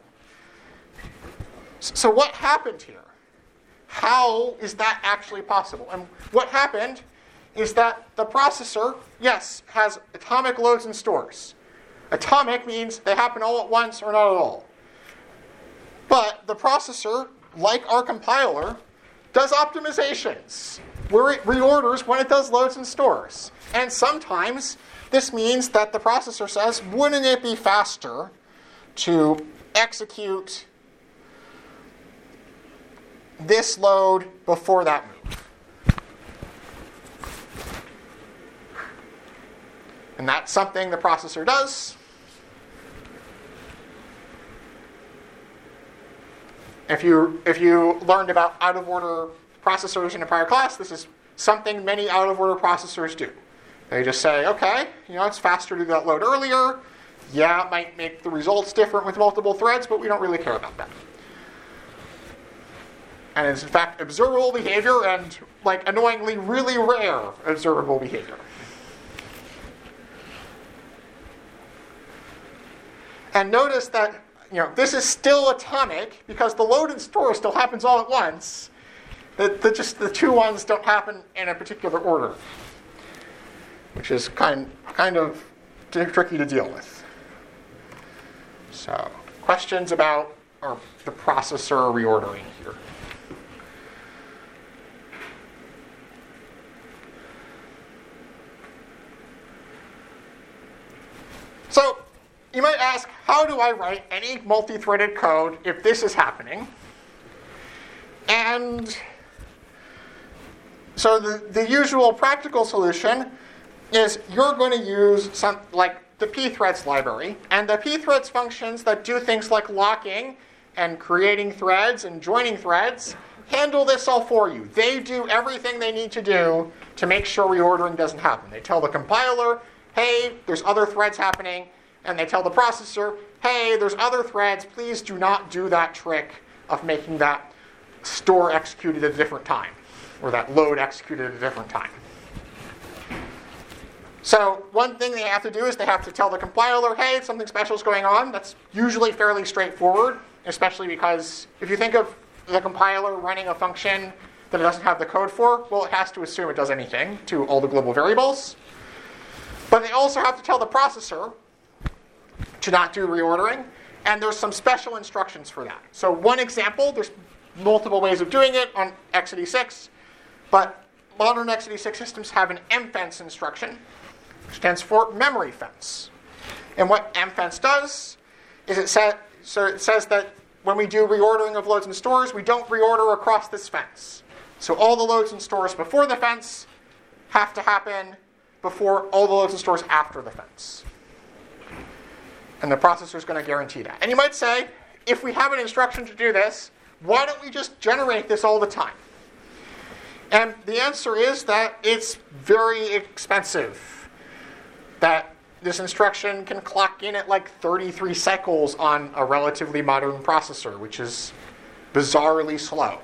So what happened here? How is that actually possible? And what happened is that the processor, yes, has atomic loads and stores. Atomic means they happen all at once or not at all. But the processor, like our compiler, does optimizations, where it reorders when it does loads and stores. And sometimes this means that the processor says, wouldn't it be faster to execute this load before that move? And that's something the processor does. If you learned about out-of-order processors in a prior class, this is something many out-of-order processors do. They just say, okay, it's faster to do that load earlier. Yeah, it might make the results different with multiple threads, but we don't really care about that. And it's in fact observable behavior and, annoyingly really rare observable behavior. And notice that this is still atomic because the load and store still happens all at once. Just the two ones don't happen in a particular order, which is kind of tricky to deal with. So, questions about the processor reordering here? So, you might ask, how do I write any multi-threaded code if this is happening? And so the usual practical solution is you're going to use something like the pthreads library. And the pthreads functions that do things like locking and creating threads and joining threads handle this all for you. They do everything they need to do to make sure reordering doesn't happen. They tell the compiler, hey, there's other threads happening. And they tell the processor, hey, there's other threads. Please do not do that trick of making that store executed at a different time, or that load executed at a different time. So one thing they have to do is they have to tell the compiler, hey, something special is going on. That's usually fairly straightforward, especially because if you think of the compiler running a function that it doesn't have the code for, well, it has to assume it does anything to all the global variables. But they also have to tell the processor to not do reordering, and there's some special instructions for that. So one example, there's multiple ways of doing it on x86, but modern x86 systems have an mfence instruction, which stands for memory fence. And what mfence does is it says that when we do reordering of loads and stores, we don't reorder across this fence. So all the loads and stores before the fence have to happen before all the loads and stores after the fence. And the processor is going to guarantee that. And you might say, if we have an instruction to do this, why don't we just generate this all the time? And the answer is that it's very expensive. That this instruction can clock in at like 33 cycles on a relatively modern processor, which is bizarrely slow.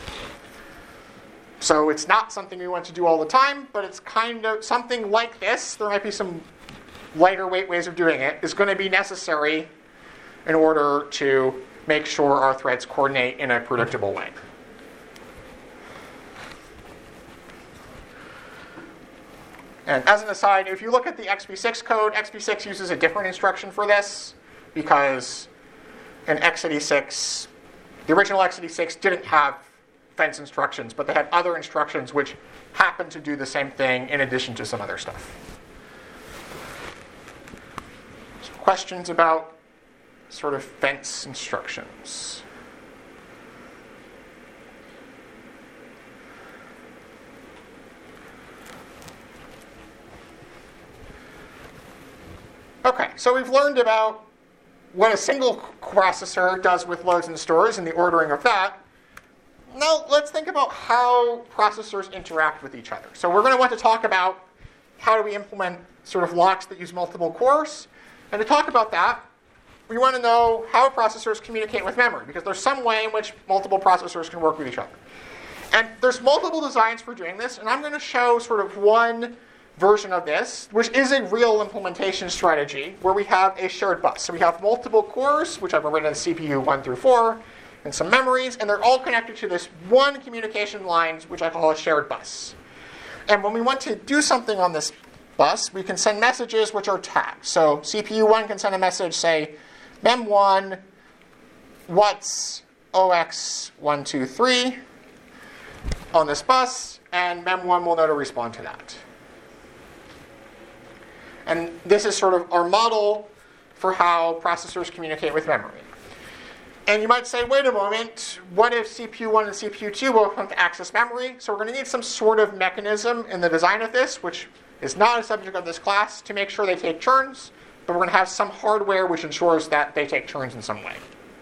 So it's not something we want to do all the time, but it's kind of something like this. There might be some lighter weight ways of doing it. Is going to be necessary in order to make sure our threads coordinate in a predictable way. And as an aside, if you look at the XP6 code, XP6 uses a different instruction for this because in x86, the original x86 didn't have fence instructions, but they had other instructions which happened to do the same thing in addition to some other stuff. So questions about sort of fence instructions? Okay, so we've learned about what a single processor does with loads and stores and the ordering of that. Now let's think about how processors interact with each other. So we're going to want to talk about how do we implement sort of locks that use multiple cores. And to talk about that, we want to know how processors communicate with memory, because there's some way in which multiple processors can work with each other. And there's multiple designs for doing this, and I'm going to show sort of one version of this, which is a real implementation strategy, where we have a shared bus. So we have multiple cores, which I've written in CPU 1 through 4, and some memories, and they're all connected to this one communication line, which I call a shared bus. And when we want to do something on this bus, we can send messages which are tagged. So CPU 1 can send a message, say, mem1, what's OX123 on this bus, and mem1 will know to respond to that. And this is sort of our model for how processors communicate with memory. And you might say, wait a moment, what if CPU1 and CPU2 both want to access memory? So we're going to need some sort of mechanism in the design of this, which is not a subject of this class, to make sure they take turns, but we're going to have some hardware which ensures that they take turns in some way.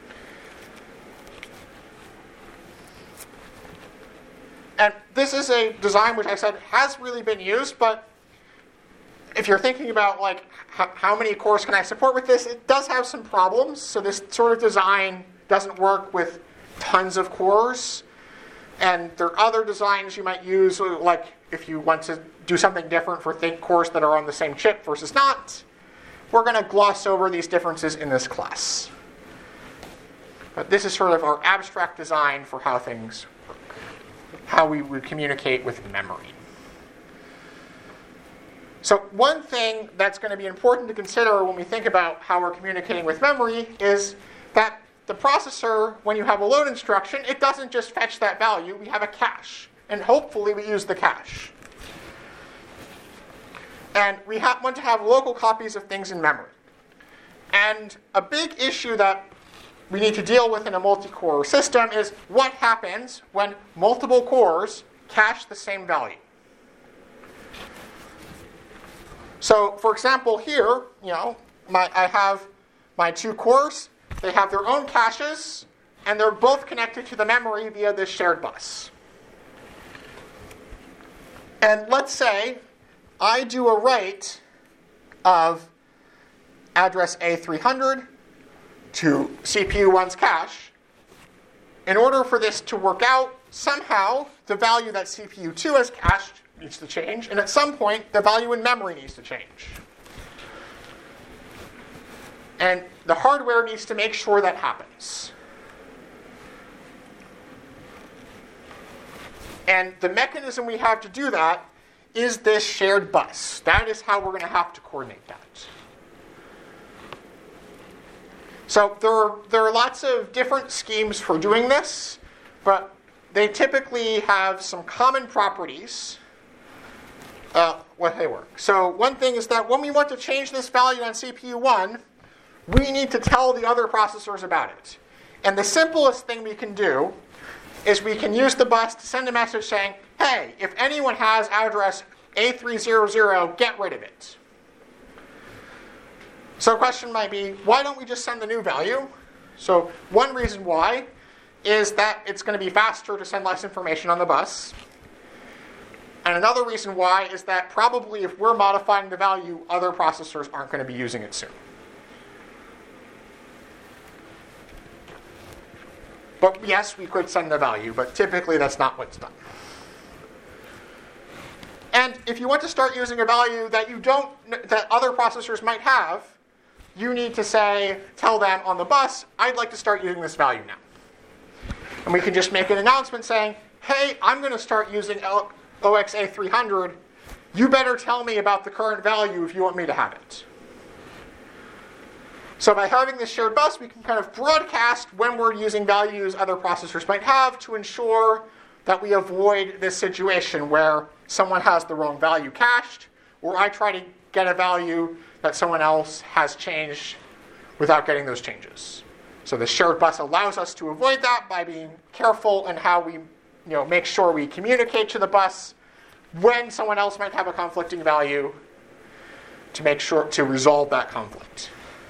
And this is a design which I said has really been used, but if you're thinking about like how many cores can I support with this, it does have some problems. So this sort of design doesn't work with tons of cores. And there are other designs you might use, like if you want to do something different for cores that are on the same chip versus not. We're going to gloss over these differences in this class. But this is sort of our abstract design for how things work, how we would communicate with memory. So one thing that's going to be important to consider when we think about how we're communicating with memory is that the processor, when you have a load instruction, it doesn't just fetch that value. We have a cache. And hopefully we use the cache. And we want to have local copies of things in memory. And a big issue that we need to deal with in a multi-core system is what happens when multiple cores cache the same value. So, for example, here, I have my two cores. They have their own caches, and they're both connected to the memory via this shared bus. And let's say I do a write of address A300 to CPU1's cache. In order for this to work out, somehow the value that CPU2 has cached needs to change, and at some point, the value in memory needs to change. And the hardware needs to make sure that happens. And the mechanism we have to do that is this shared bus. That is how we're going to have to coordinate that. So there are lots of different schemes for doing this, but they typically have some common properties. What they work. So one thing is that when we want to change this value on CPU1, we need to tell the other processors about it. And the simplest thing we can do is we can use the bus to send a message saying, hey, if anyone has address A300, get rid of it. So a question might be, why don't we just send the new value? So one reason why is that it's going to be faster to send less information on the bus. And another reason why is that probably if we're modifying the value, other processors aren't going to be using it soon. But yes, we could send the value, but typically that's not what's done. And if you want to start using a value that that other processors might have, you need to tell them on the bus, I'd like to start using this value now. And we can just make an announcement saying, hey, I'm going to start using OXA300. You better tell me about the current value if you want me to have it. So by having this shared bus, we can kind of broadcast when we're using values other processors might have to ensure that we avoid this situation where someone has the wrong value cached, or I try to get a value that someone else has changed without getting those changes. So the shared bus allows us to avoid that by being careful in how we make sure we communicate to the bus when someone else might have a conflicting value to make sure to resolve that conflict.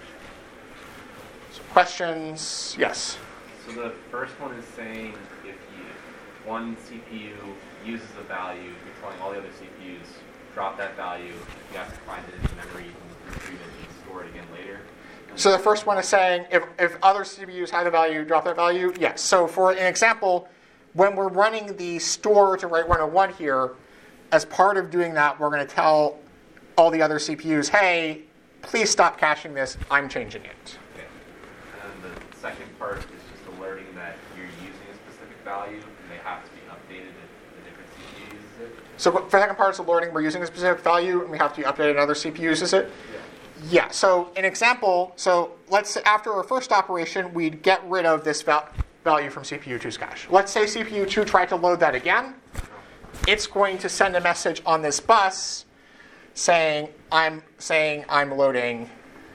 So questions? Yes?
So the first one is saying if one CPU uses a value, you're telling all the other CPUs, drop that value. You have to find it in memory, you can retrieve it and store it again later.
So the first one is saying if other CPUs have a value, drop that value? Yes. So for an example, when we're running the store to write 101 here, as part of doing that, we're going to tell all the other CPUs, hey, please stop caching this. I'm changing it.
Okay. And then the second part is just alerting that you're using a specific value, and they have to be updated if the different CPU uses it.
So for the second part is alerting we're using a specific value, and we have to be updated and other CPU uses it?
Yeah.
Yeah. So an example, let's say after our first operation, we'd get rid of this value from CPU2's cache. Let's say CPU2 tried to load that again. It's going to send a message on this bus saying I'm loading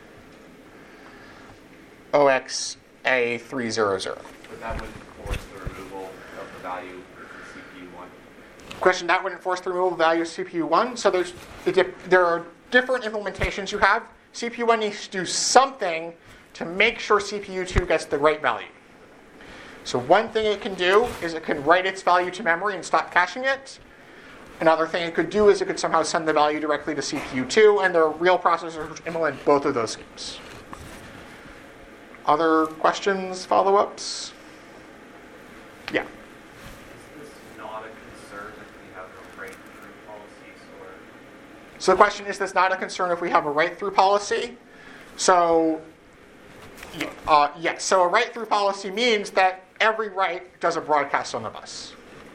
OXA300.
But that would force the removal of the value in CPU1.
Question, that wouldn't force the removal of the value of CPU1. So there are different implementations you have. CPU1 needs to do something to make sure CPU2 gets the right value. So one thing it can do is it can write its value to memory and stop caching it. Another thing it could do is it could somehow send the value directly to CPU2, and there are real processors which implement both of those schemes. Other questions, follow-ups? Yeah.
Is this not a concern if we have a write-through policy?
So the question, is this not a concern if we have a write-through policy? So, yes. So a write-through policy means that every write does a broadcast on the bus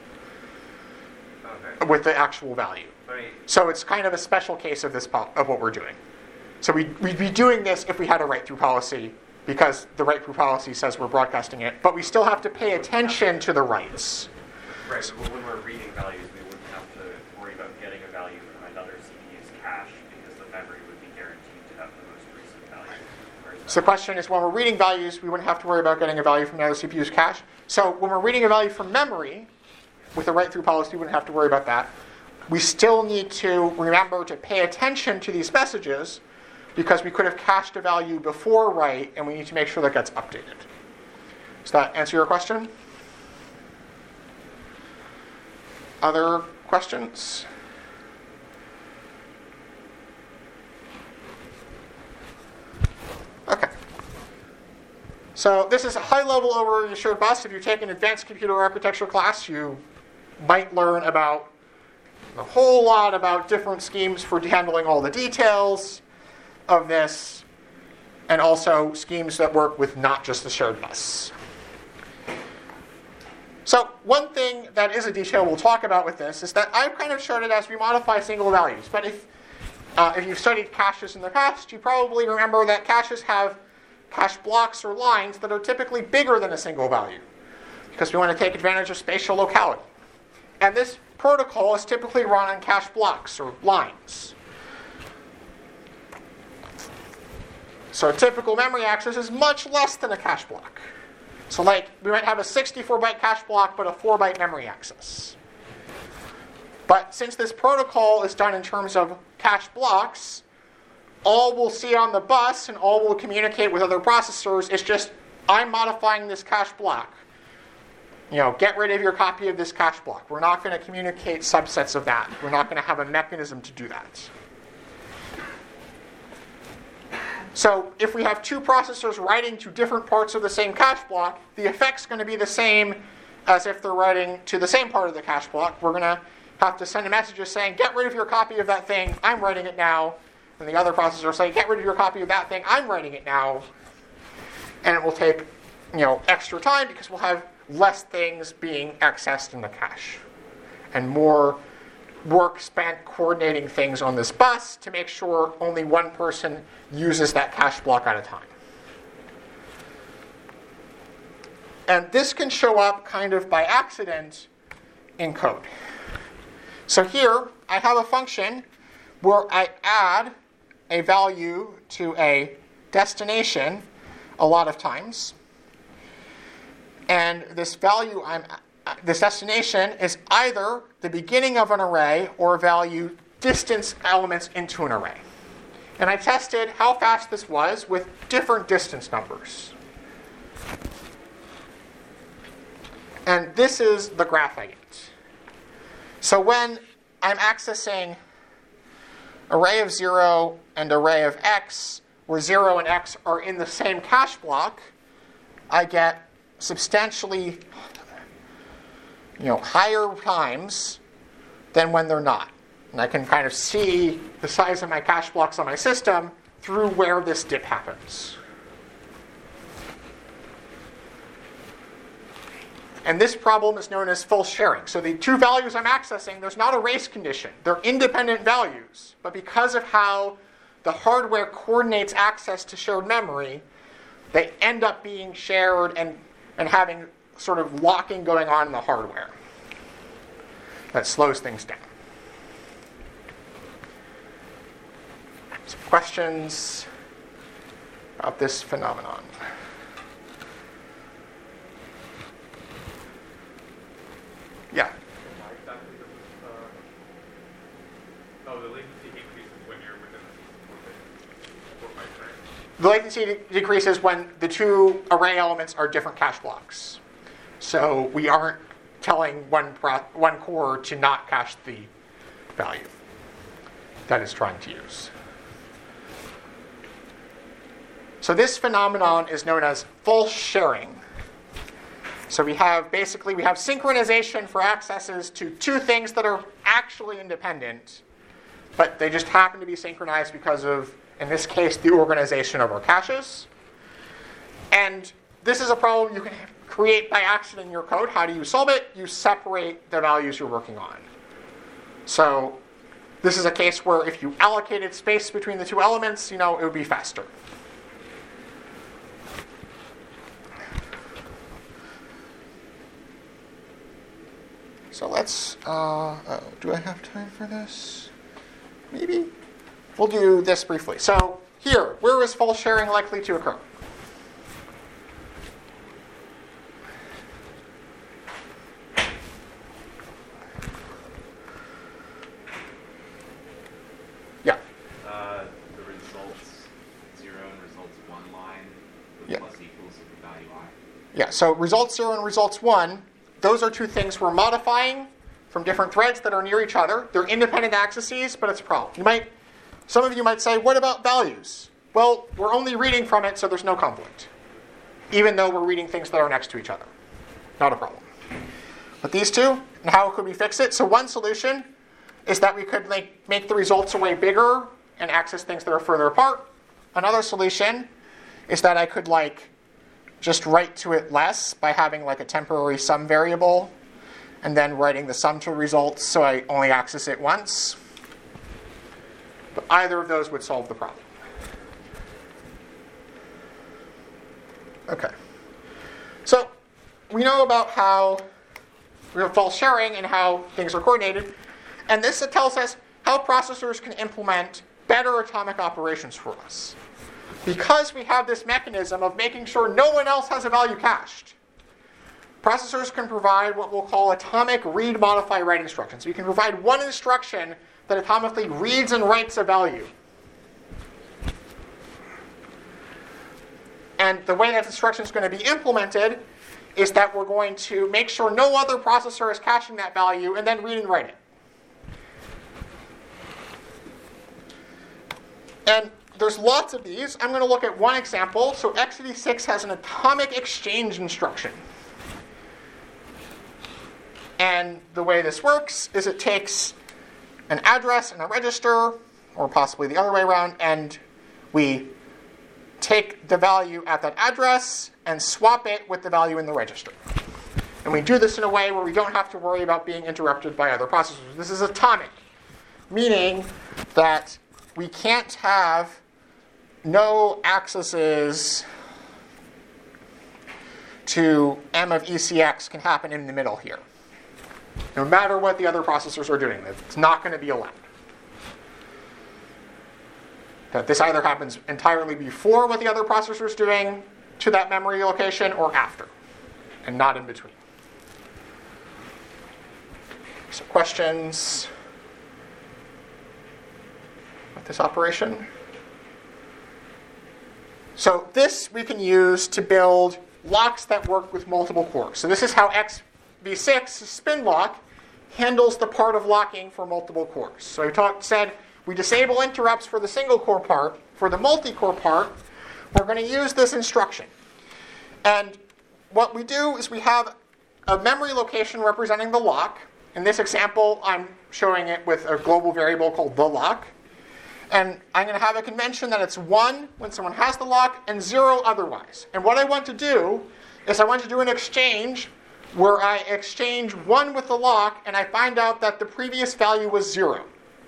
with the actual value. So it's kind of a special case of of what we're doing. So we'd be doing this if we had a write-through policy, because the write-through policy says we're broadcasting it, but we still have to pay attention to the writes.
Right, but when we're reading values, we wouldn't have to worry about getting a value from another CPU's cache, because the memory would be guaranteed to have the most recent value.
So the question is, when we're reading values, we wouldn't have to worry about getting a value from another CPU's cache. So when we're reading a value from memory, with a write-through policy, we wouldn't have to worry about that. We still need to remember to pay attention to these messages, because we could have cached a value before write, and we need to make sure that gets updated. Does that answer your question? Other questions? Okay. So this is a high-level overview of the shared bus. If you take an advanced computer architecture class, you might learn about a whole lot about different schemes for handling all the details of this, and also schemes that work with not just the shared bus. So one thing that is a detail we'll talk about with this is that I've kind of showed it as we modify single values. But if you've studied caches in the past, you probably remember that caches have cache blocks or lines that are typically bigger than a single value, because we want to take advantage of spatial locality. And this protocol is typically run on cache blocks or lines. So a typical memory access is much less than a cache block. So we might have a 64-byte cache block, but a 4-byte memory access. But since this protocol is done in terms of cache blocks, all we'll see on the bus and all we'll communicate with other processors is just, I'm modifying this cache block. get rid of your copy of this cache block. We're not going to communicate subsets of that. We're not going to have a mechanism to do that. So if we have two processors writing to different parts of the same cache block, the effect's going to be the same as if they're writing to the same part of the cache block. We're going to have to send a message saying, get rid of your copy of that thing, I'm writing it now. And the other processor saying, get rid of your copy of that thing, I'm writing it now. And it will take extra time because we'll have less things being accessed in the cache. And more work spent coordinating things on this bus to make sure only one person uses that cache block at a time. And this can show up kind of by accident in code. So here, I have a function where I add a value to a destination a lot of times. And this value, this destination is either the beginning of an array or value distance elements into an array. And I tested how fast this was with different distance numbers. And this is the graph I get. So when I'm accessing array of 0 and array of x, where 0 and x are in the same cache block, I get substantially higher times than when they're not. And I can kind of see the size of my cache blocks on my system through where this dip happens. And this problem is known as full sharing. So the two values I'm accessing, there's not a race condition. They're independent values. But because of how the hardware coordinates access to shared memory, they end up being shared and having sort of locking going on in the hardware. That slows things down. Some questions about this phenomenon? Yeah.
Why exactly does the latency increases when you're within the 4 bytes, right?
The latency decreases when the two array elements are different cache blocks. So we aren't telling one core to not cache the value that it's trying to use. So this phenomenon is known as full sharing. So we have synchronization for accesses to two things that are actually independent, but they just happen to be synchronized because of, in this case, the organization of our caches. And this is a problem you can create by accident in your code. How do you solve it? You separate the values you're working on. So this is a case where if you allocated space between the two elements, it would be faster. So let's, do I have time for this? Maybe. We'll do this briefly. So here, where is full sharing likely to occur? Yeah.
The results 0 and results 1 line with
Yeah.
plus equals of the value I.
Yeah, so results 0 and results 1, those are two things we're modifying from different threads that are near each other. They're independent accesses, but it's a problem. Some of you might say, what about values? Well, we're only reading from it, so there's no conflict, even though we're reading things that are next to each other. Not a problem. But these two, and how could we fix it? So one solution is that we could make the results array bigger and access things that are further apart. Another solution is that I could just write to it less by having a temporary sum variable and then writing the sum to results so I only access it once. But either of those would solve the problem. Okay. So we know about how we have false sharing and how things are coordinated. And this tells us how processors can implement better atomic operations for us. Because we have this mechanism of making sure no one else has a value cached, processors can provide what we'll call atomic read, modify, write instructions. We can provide one instruction that atomically reads and writes a value. And the way that instruction is going to be implemented is that we're going to make sure no other processor is caching that value and then read and write it. And there's lots of these. I'm going to look at one example. So x86 has an atomic exchange instruction. And the way this works is it takes an address and a register, or possibly the other way around, and we take the value at that address and swap it with the value in the register. And we do this in a way where we don't have to worry about being interrupted by other processors. This is atomic, meaning that we can't have no accesses to M of ECX can happen in the middle here. No matter what the other processors are doing, it's not going to be allowed. That this either happens entirely before what the other processor is doing to that memory location or after, and not in between. So questions with this operation? So this we can use to build locks that work with multiple cores. So this is how x86 spin lock handles the part of locking for multiple cores. So we said we disable interrupts for the single core part. For the multi-core part, we're going to use this instruction. And what we do is we have a memory location representing the lock. In this example, I'm showing it with a global variable called the lock. And I'm going to have a convention that it's 1 when someone has the lock and 0 otherwise. And what I want to do is I want to do an exchange where I exchange 1 with the lock and I find out that the previous value was 0.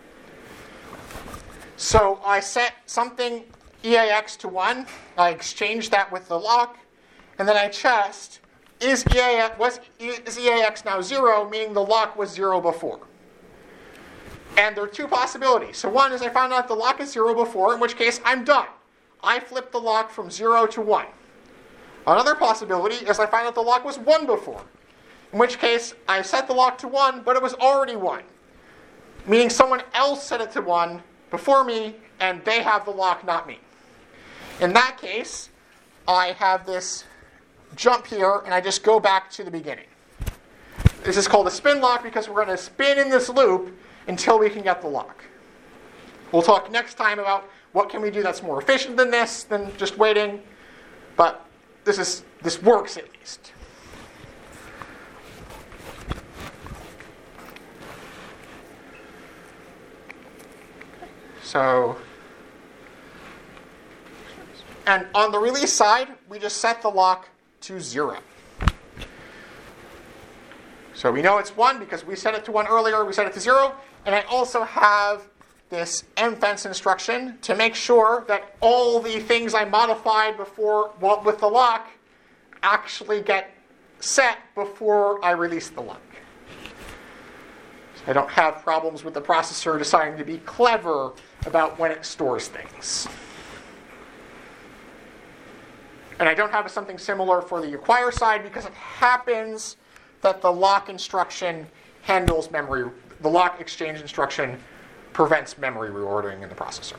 So I set something EAX to 1. I exchange that with the lock. And then I test, is EAX now 0, meaning the lock was 0 before? And there are two possibilities. So one is I found out the lock is 0 before, in which case I'm done. I flip the lock from 0 to 1. Another possibility is I find out the lock was 1 before, in which case I set the lock to 1, but it was already 1. Meaning someone else set it to 1 before me, and they have the lock, not me. In that case, I have this jump here, and I just go back to the beginning. This is called a spin lock because we're going to spin in this loop until we can get the lock. We'll talk next time about what can we do that's more efficient than this, than just waiting. But this works at least. So, and on the release side, we just set the lock to 0. So we know it's 1 because we set it to 1 earlier, we set it to 0. And I also have this mfence instruction to make sure that all the things I modified before with the lock actually get set before I release the lock. So I don't have problems with the processor deciding to be clever about when it stores things. And I don't have something similar for the acquire side because it happens that the lock instruction handles memory. The lock exchange instruction prevents memory reordering in the processor.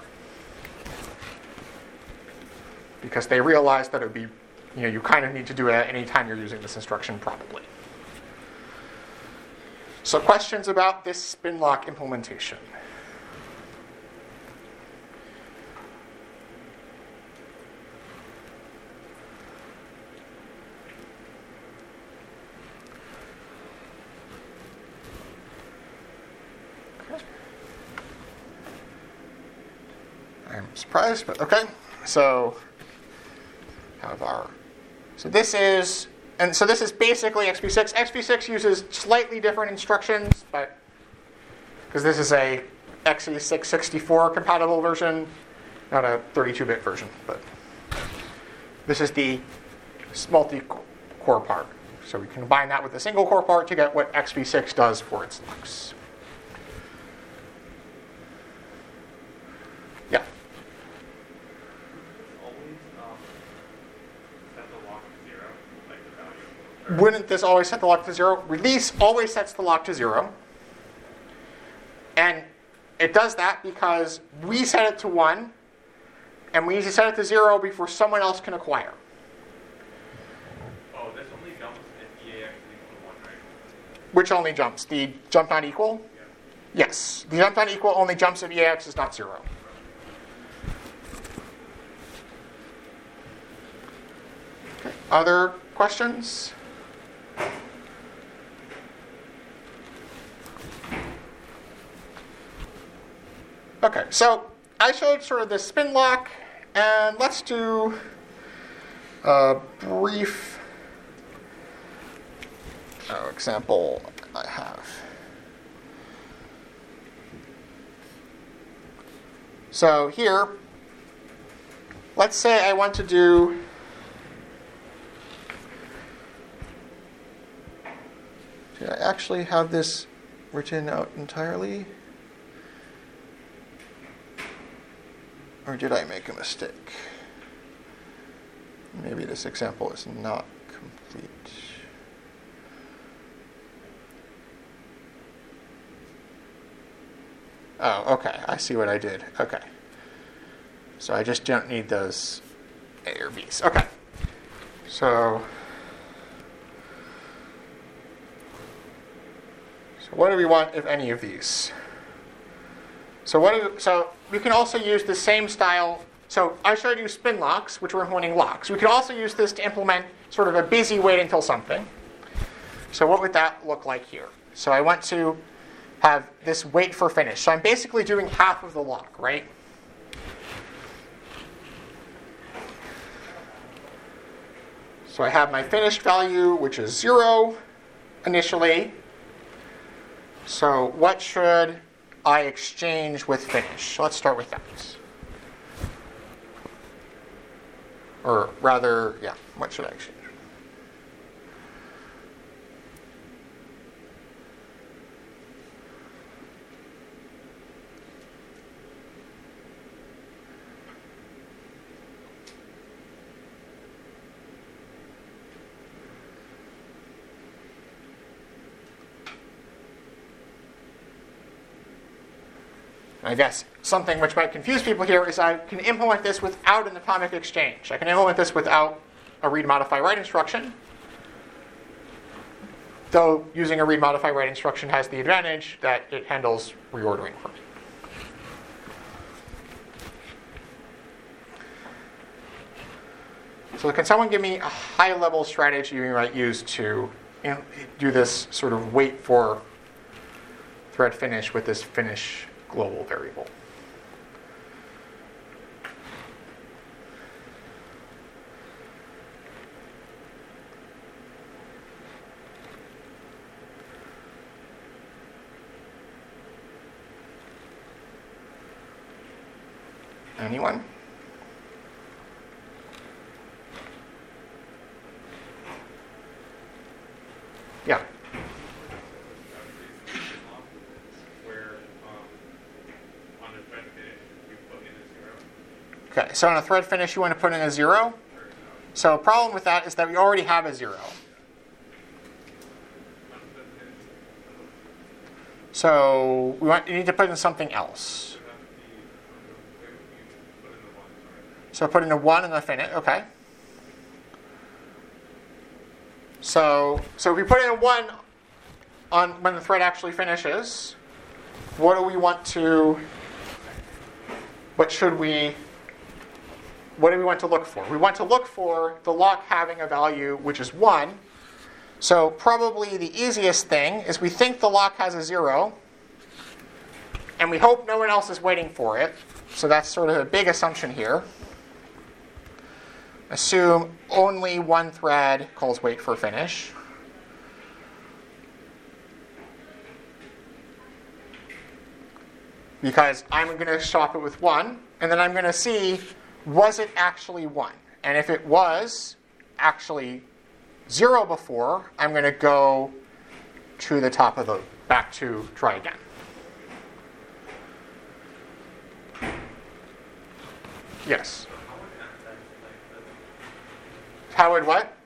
Because they realize that it would be, you kind of need to do it at any time you're using this instruction probably. So questions about this spin lock implementation? I'm surprised, but okay. So this is basically XP6. XP6 uses slightly different instructions, but because this is a x86 64 compatible version, not a 32-bit version, but this is the multi-core part. So we combine that with the single core part to get what XP6 does for its locks. Yeah. Wouldn't this always set the lock to 0? Release always sets the lock to 0. And it does that because we set it to 1, and we need to set it to 0 before someone else can acquire.
Oh, this only jumps
Which only jumps? The jump not equal? Yes. The jump not equal only jumps if EAX is not 0. Okay. Other questions? Okay, so I showed sort of the spin lock, and let's do a brief example I have. So here, let's say I want to do did I actually have this written out entirely? Or did I make a mistake? Maybe this example is not complete. Oh, okay. I see what I did. Okay. So I just don't need those A or B's. Okay. So what do we want, if any of these? So we can also use the same style. So I showed you spin locks, which were implementing locks. We could also use this to implement sort of a busy wait until something. So what would that look like here? So I want to have this wait for finish. So I'm basically doing half of the lock, right? So I have my finished value, which is 0 initially. So what should I exchange with finish? Let's start with that. Or rather, yeah, what should I exchange? I guess something which might confuse people here is I can implement this without an atomic exchange. I can implement this without a read, modify, write instruction. Though using a read, modify, write instruction has the advantage that it handles reordering for me. So can someone give me a high-level strategy we might use to do this sort of wait for thread finish with this finish global variable? Anyone? Yeah. Okay, so on a thread finish, you want to put in a 0. So a problem with that is that we already have a 0. So you need to put in something else. So put in a 1 in the finish. Okay. So if we put in a 1 on when the thread actually finishes, what do we want to? What do we want to look for? We want to look for the lock having a value which is 1. So probably the easiest thing is we think the lock has a 0, and we hope no one else is waiting for it. So that's sort of a big assumption here. Assume only one thread calls wait for finish. Because I'm going to swap it with 1, and then I'm going to see, was it actually 1? And if it was actually 0 before, I'm going to go to the top of the, back to try again. Yes? How would what?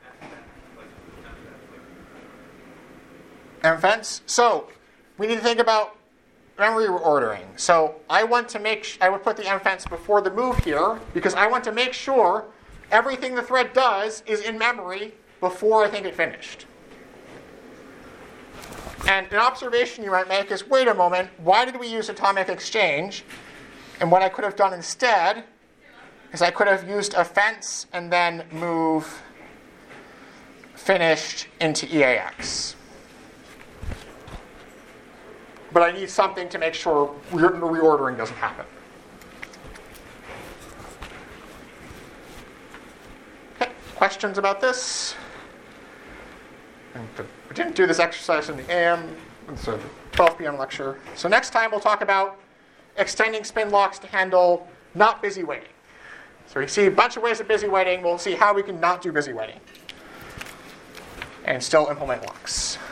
M-fence? So, we need to think about memory ordering. So I want to I would put the M-fence before the move here because I want to make sure everything the thread does is in memory before I think it finished. And an observation you might make is, wait a moment, why did we use atomic exchange? And what I could have done instead is I could have used a fence and then move finished into EAX. But I need something to make sure reordering doesn't happen. Okay, questions about this? We didn't do this exercise in the AM, it's a 12 p.m. lecture. So next time we'll talk about extending spin locks to handle not busy waiting. So we see a bunch of ways of busy waiting. We'll see how we can not do busy waiting and still implement locks.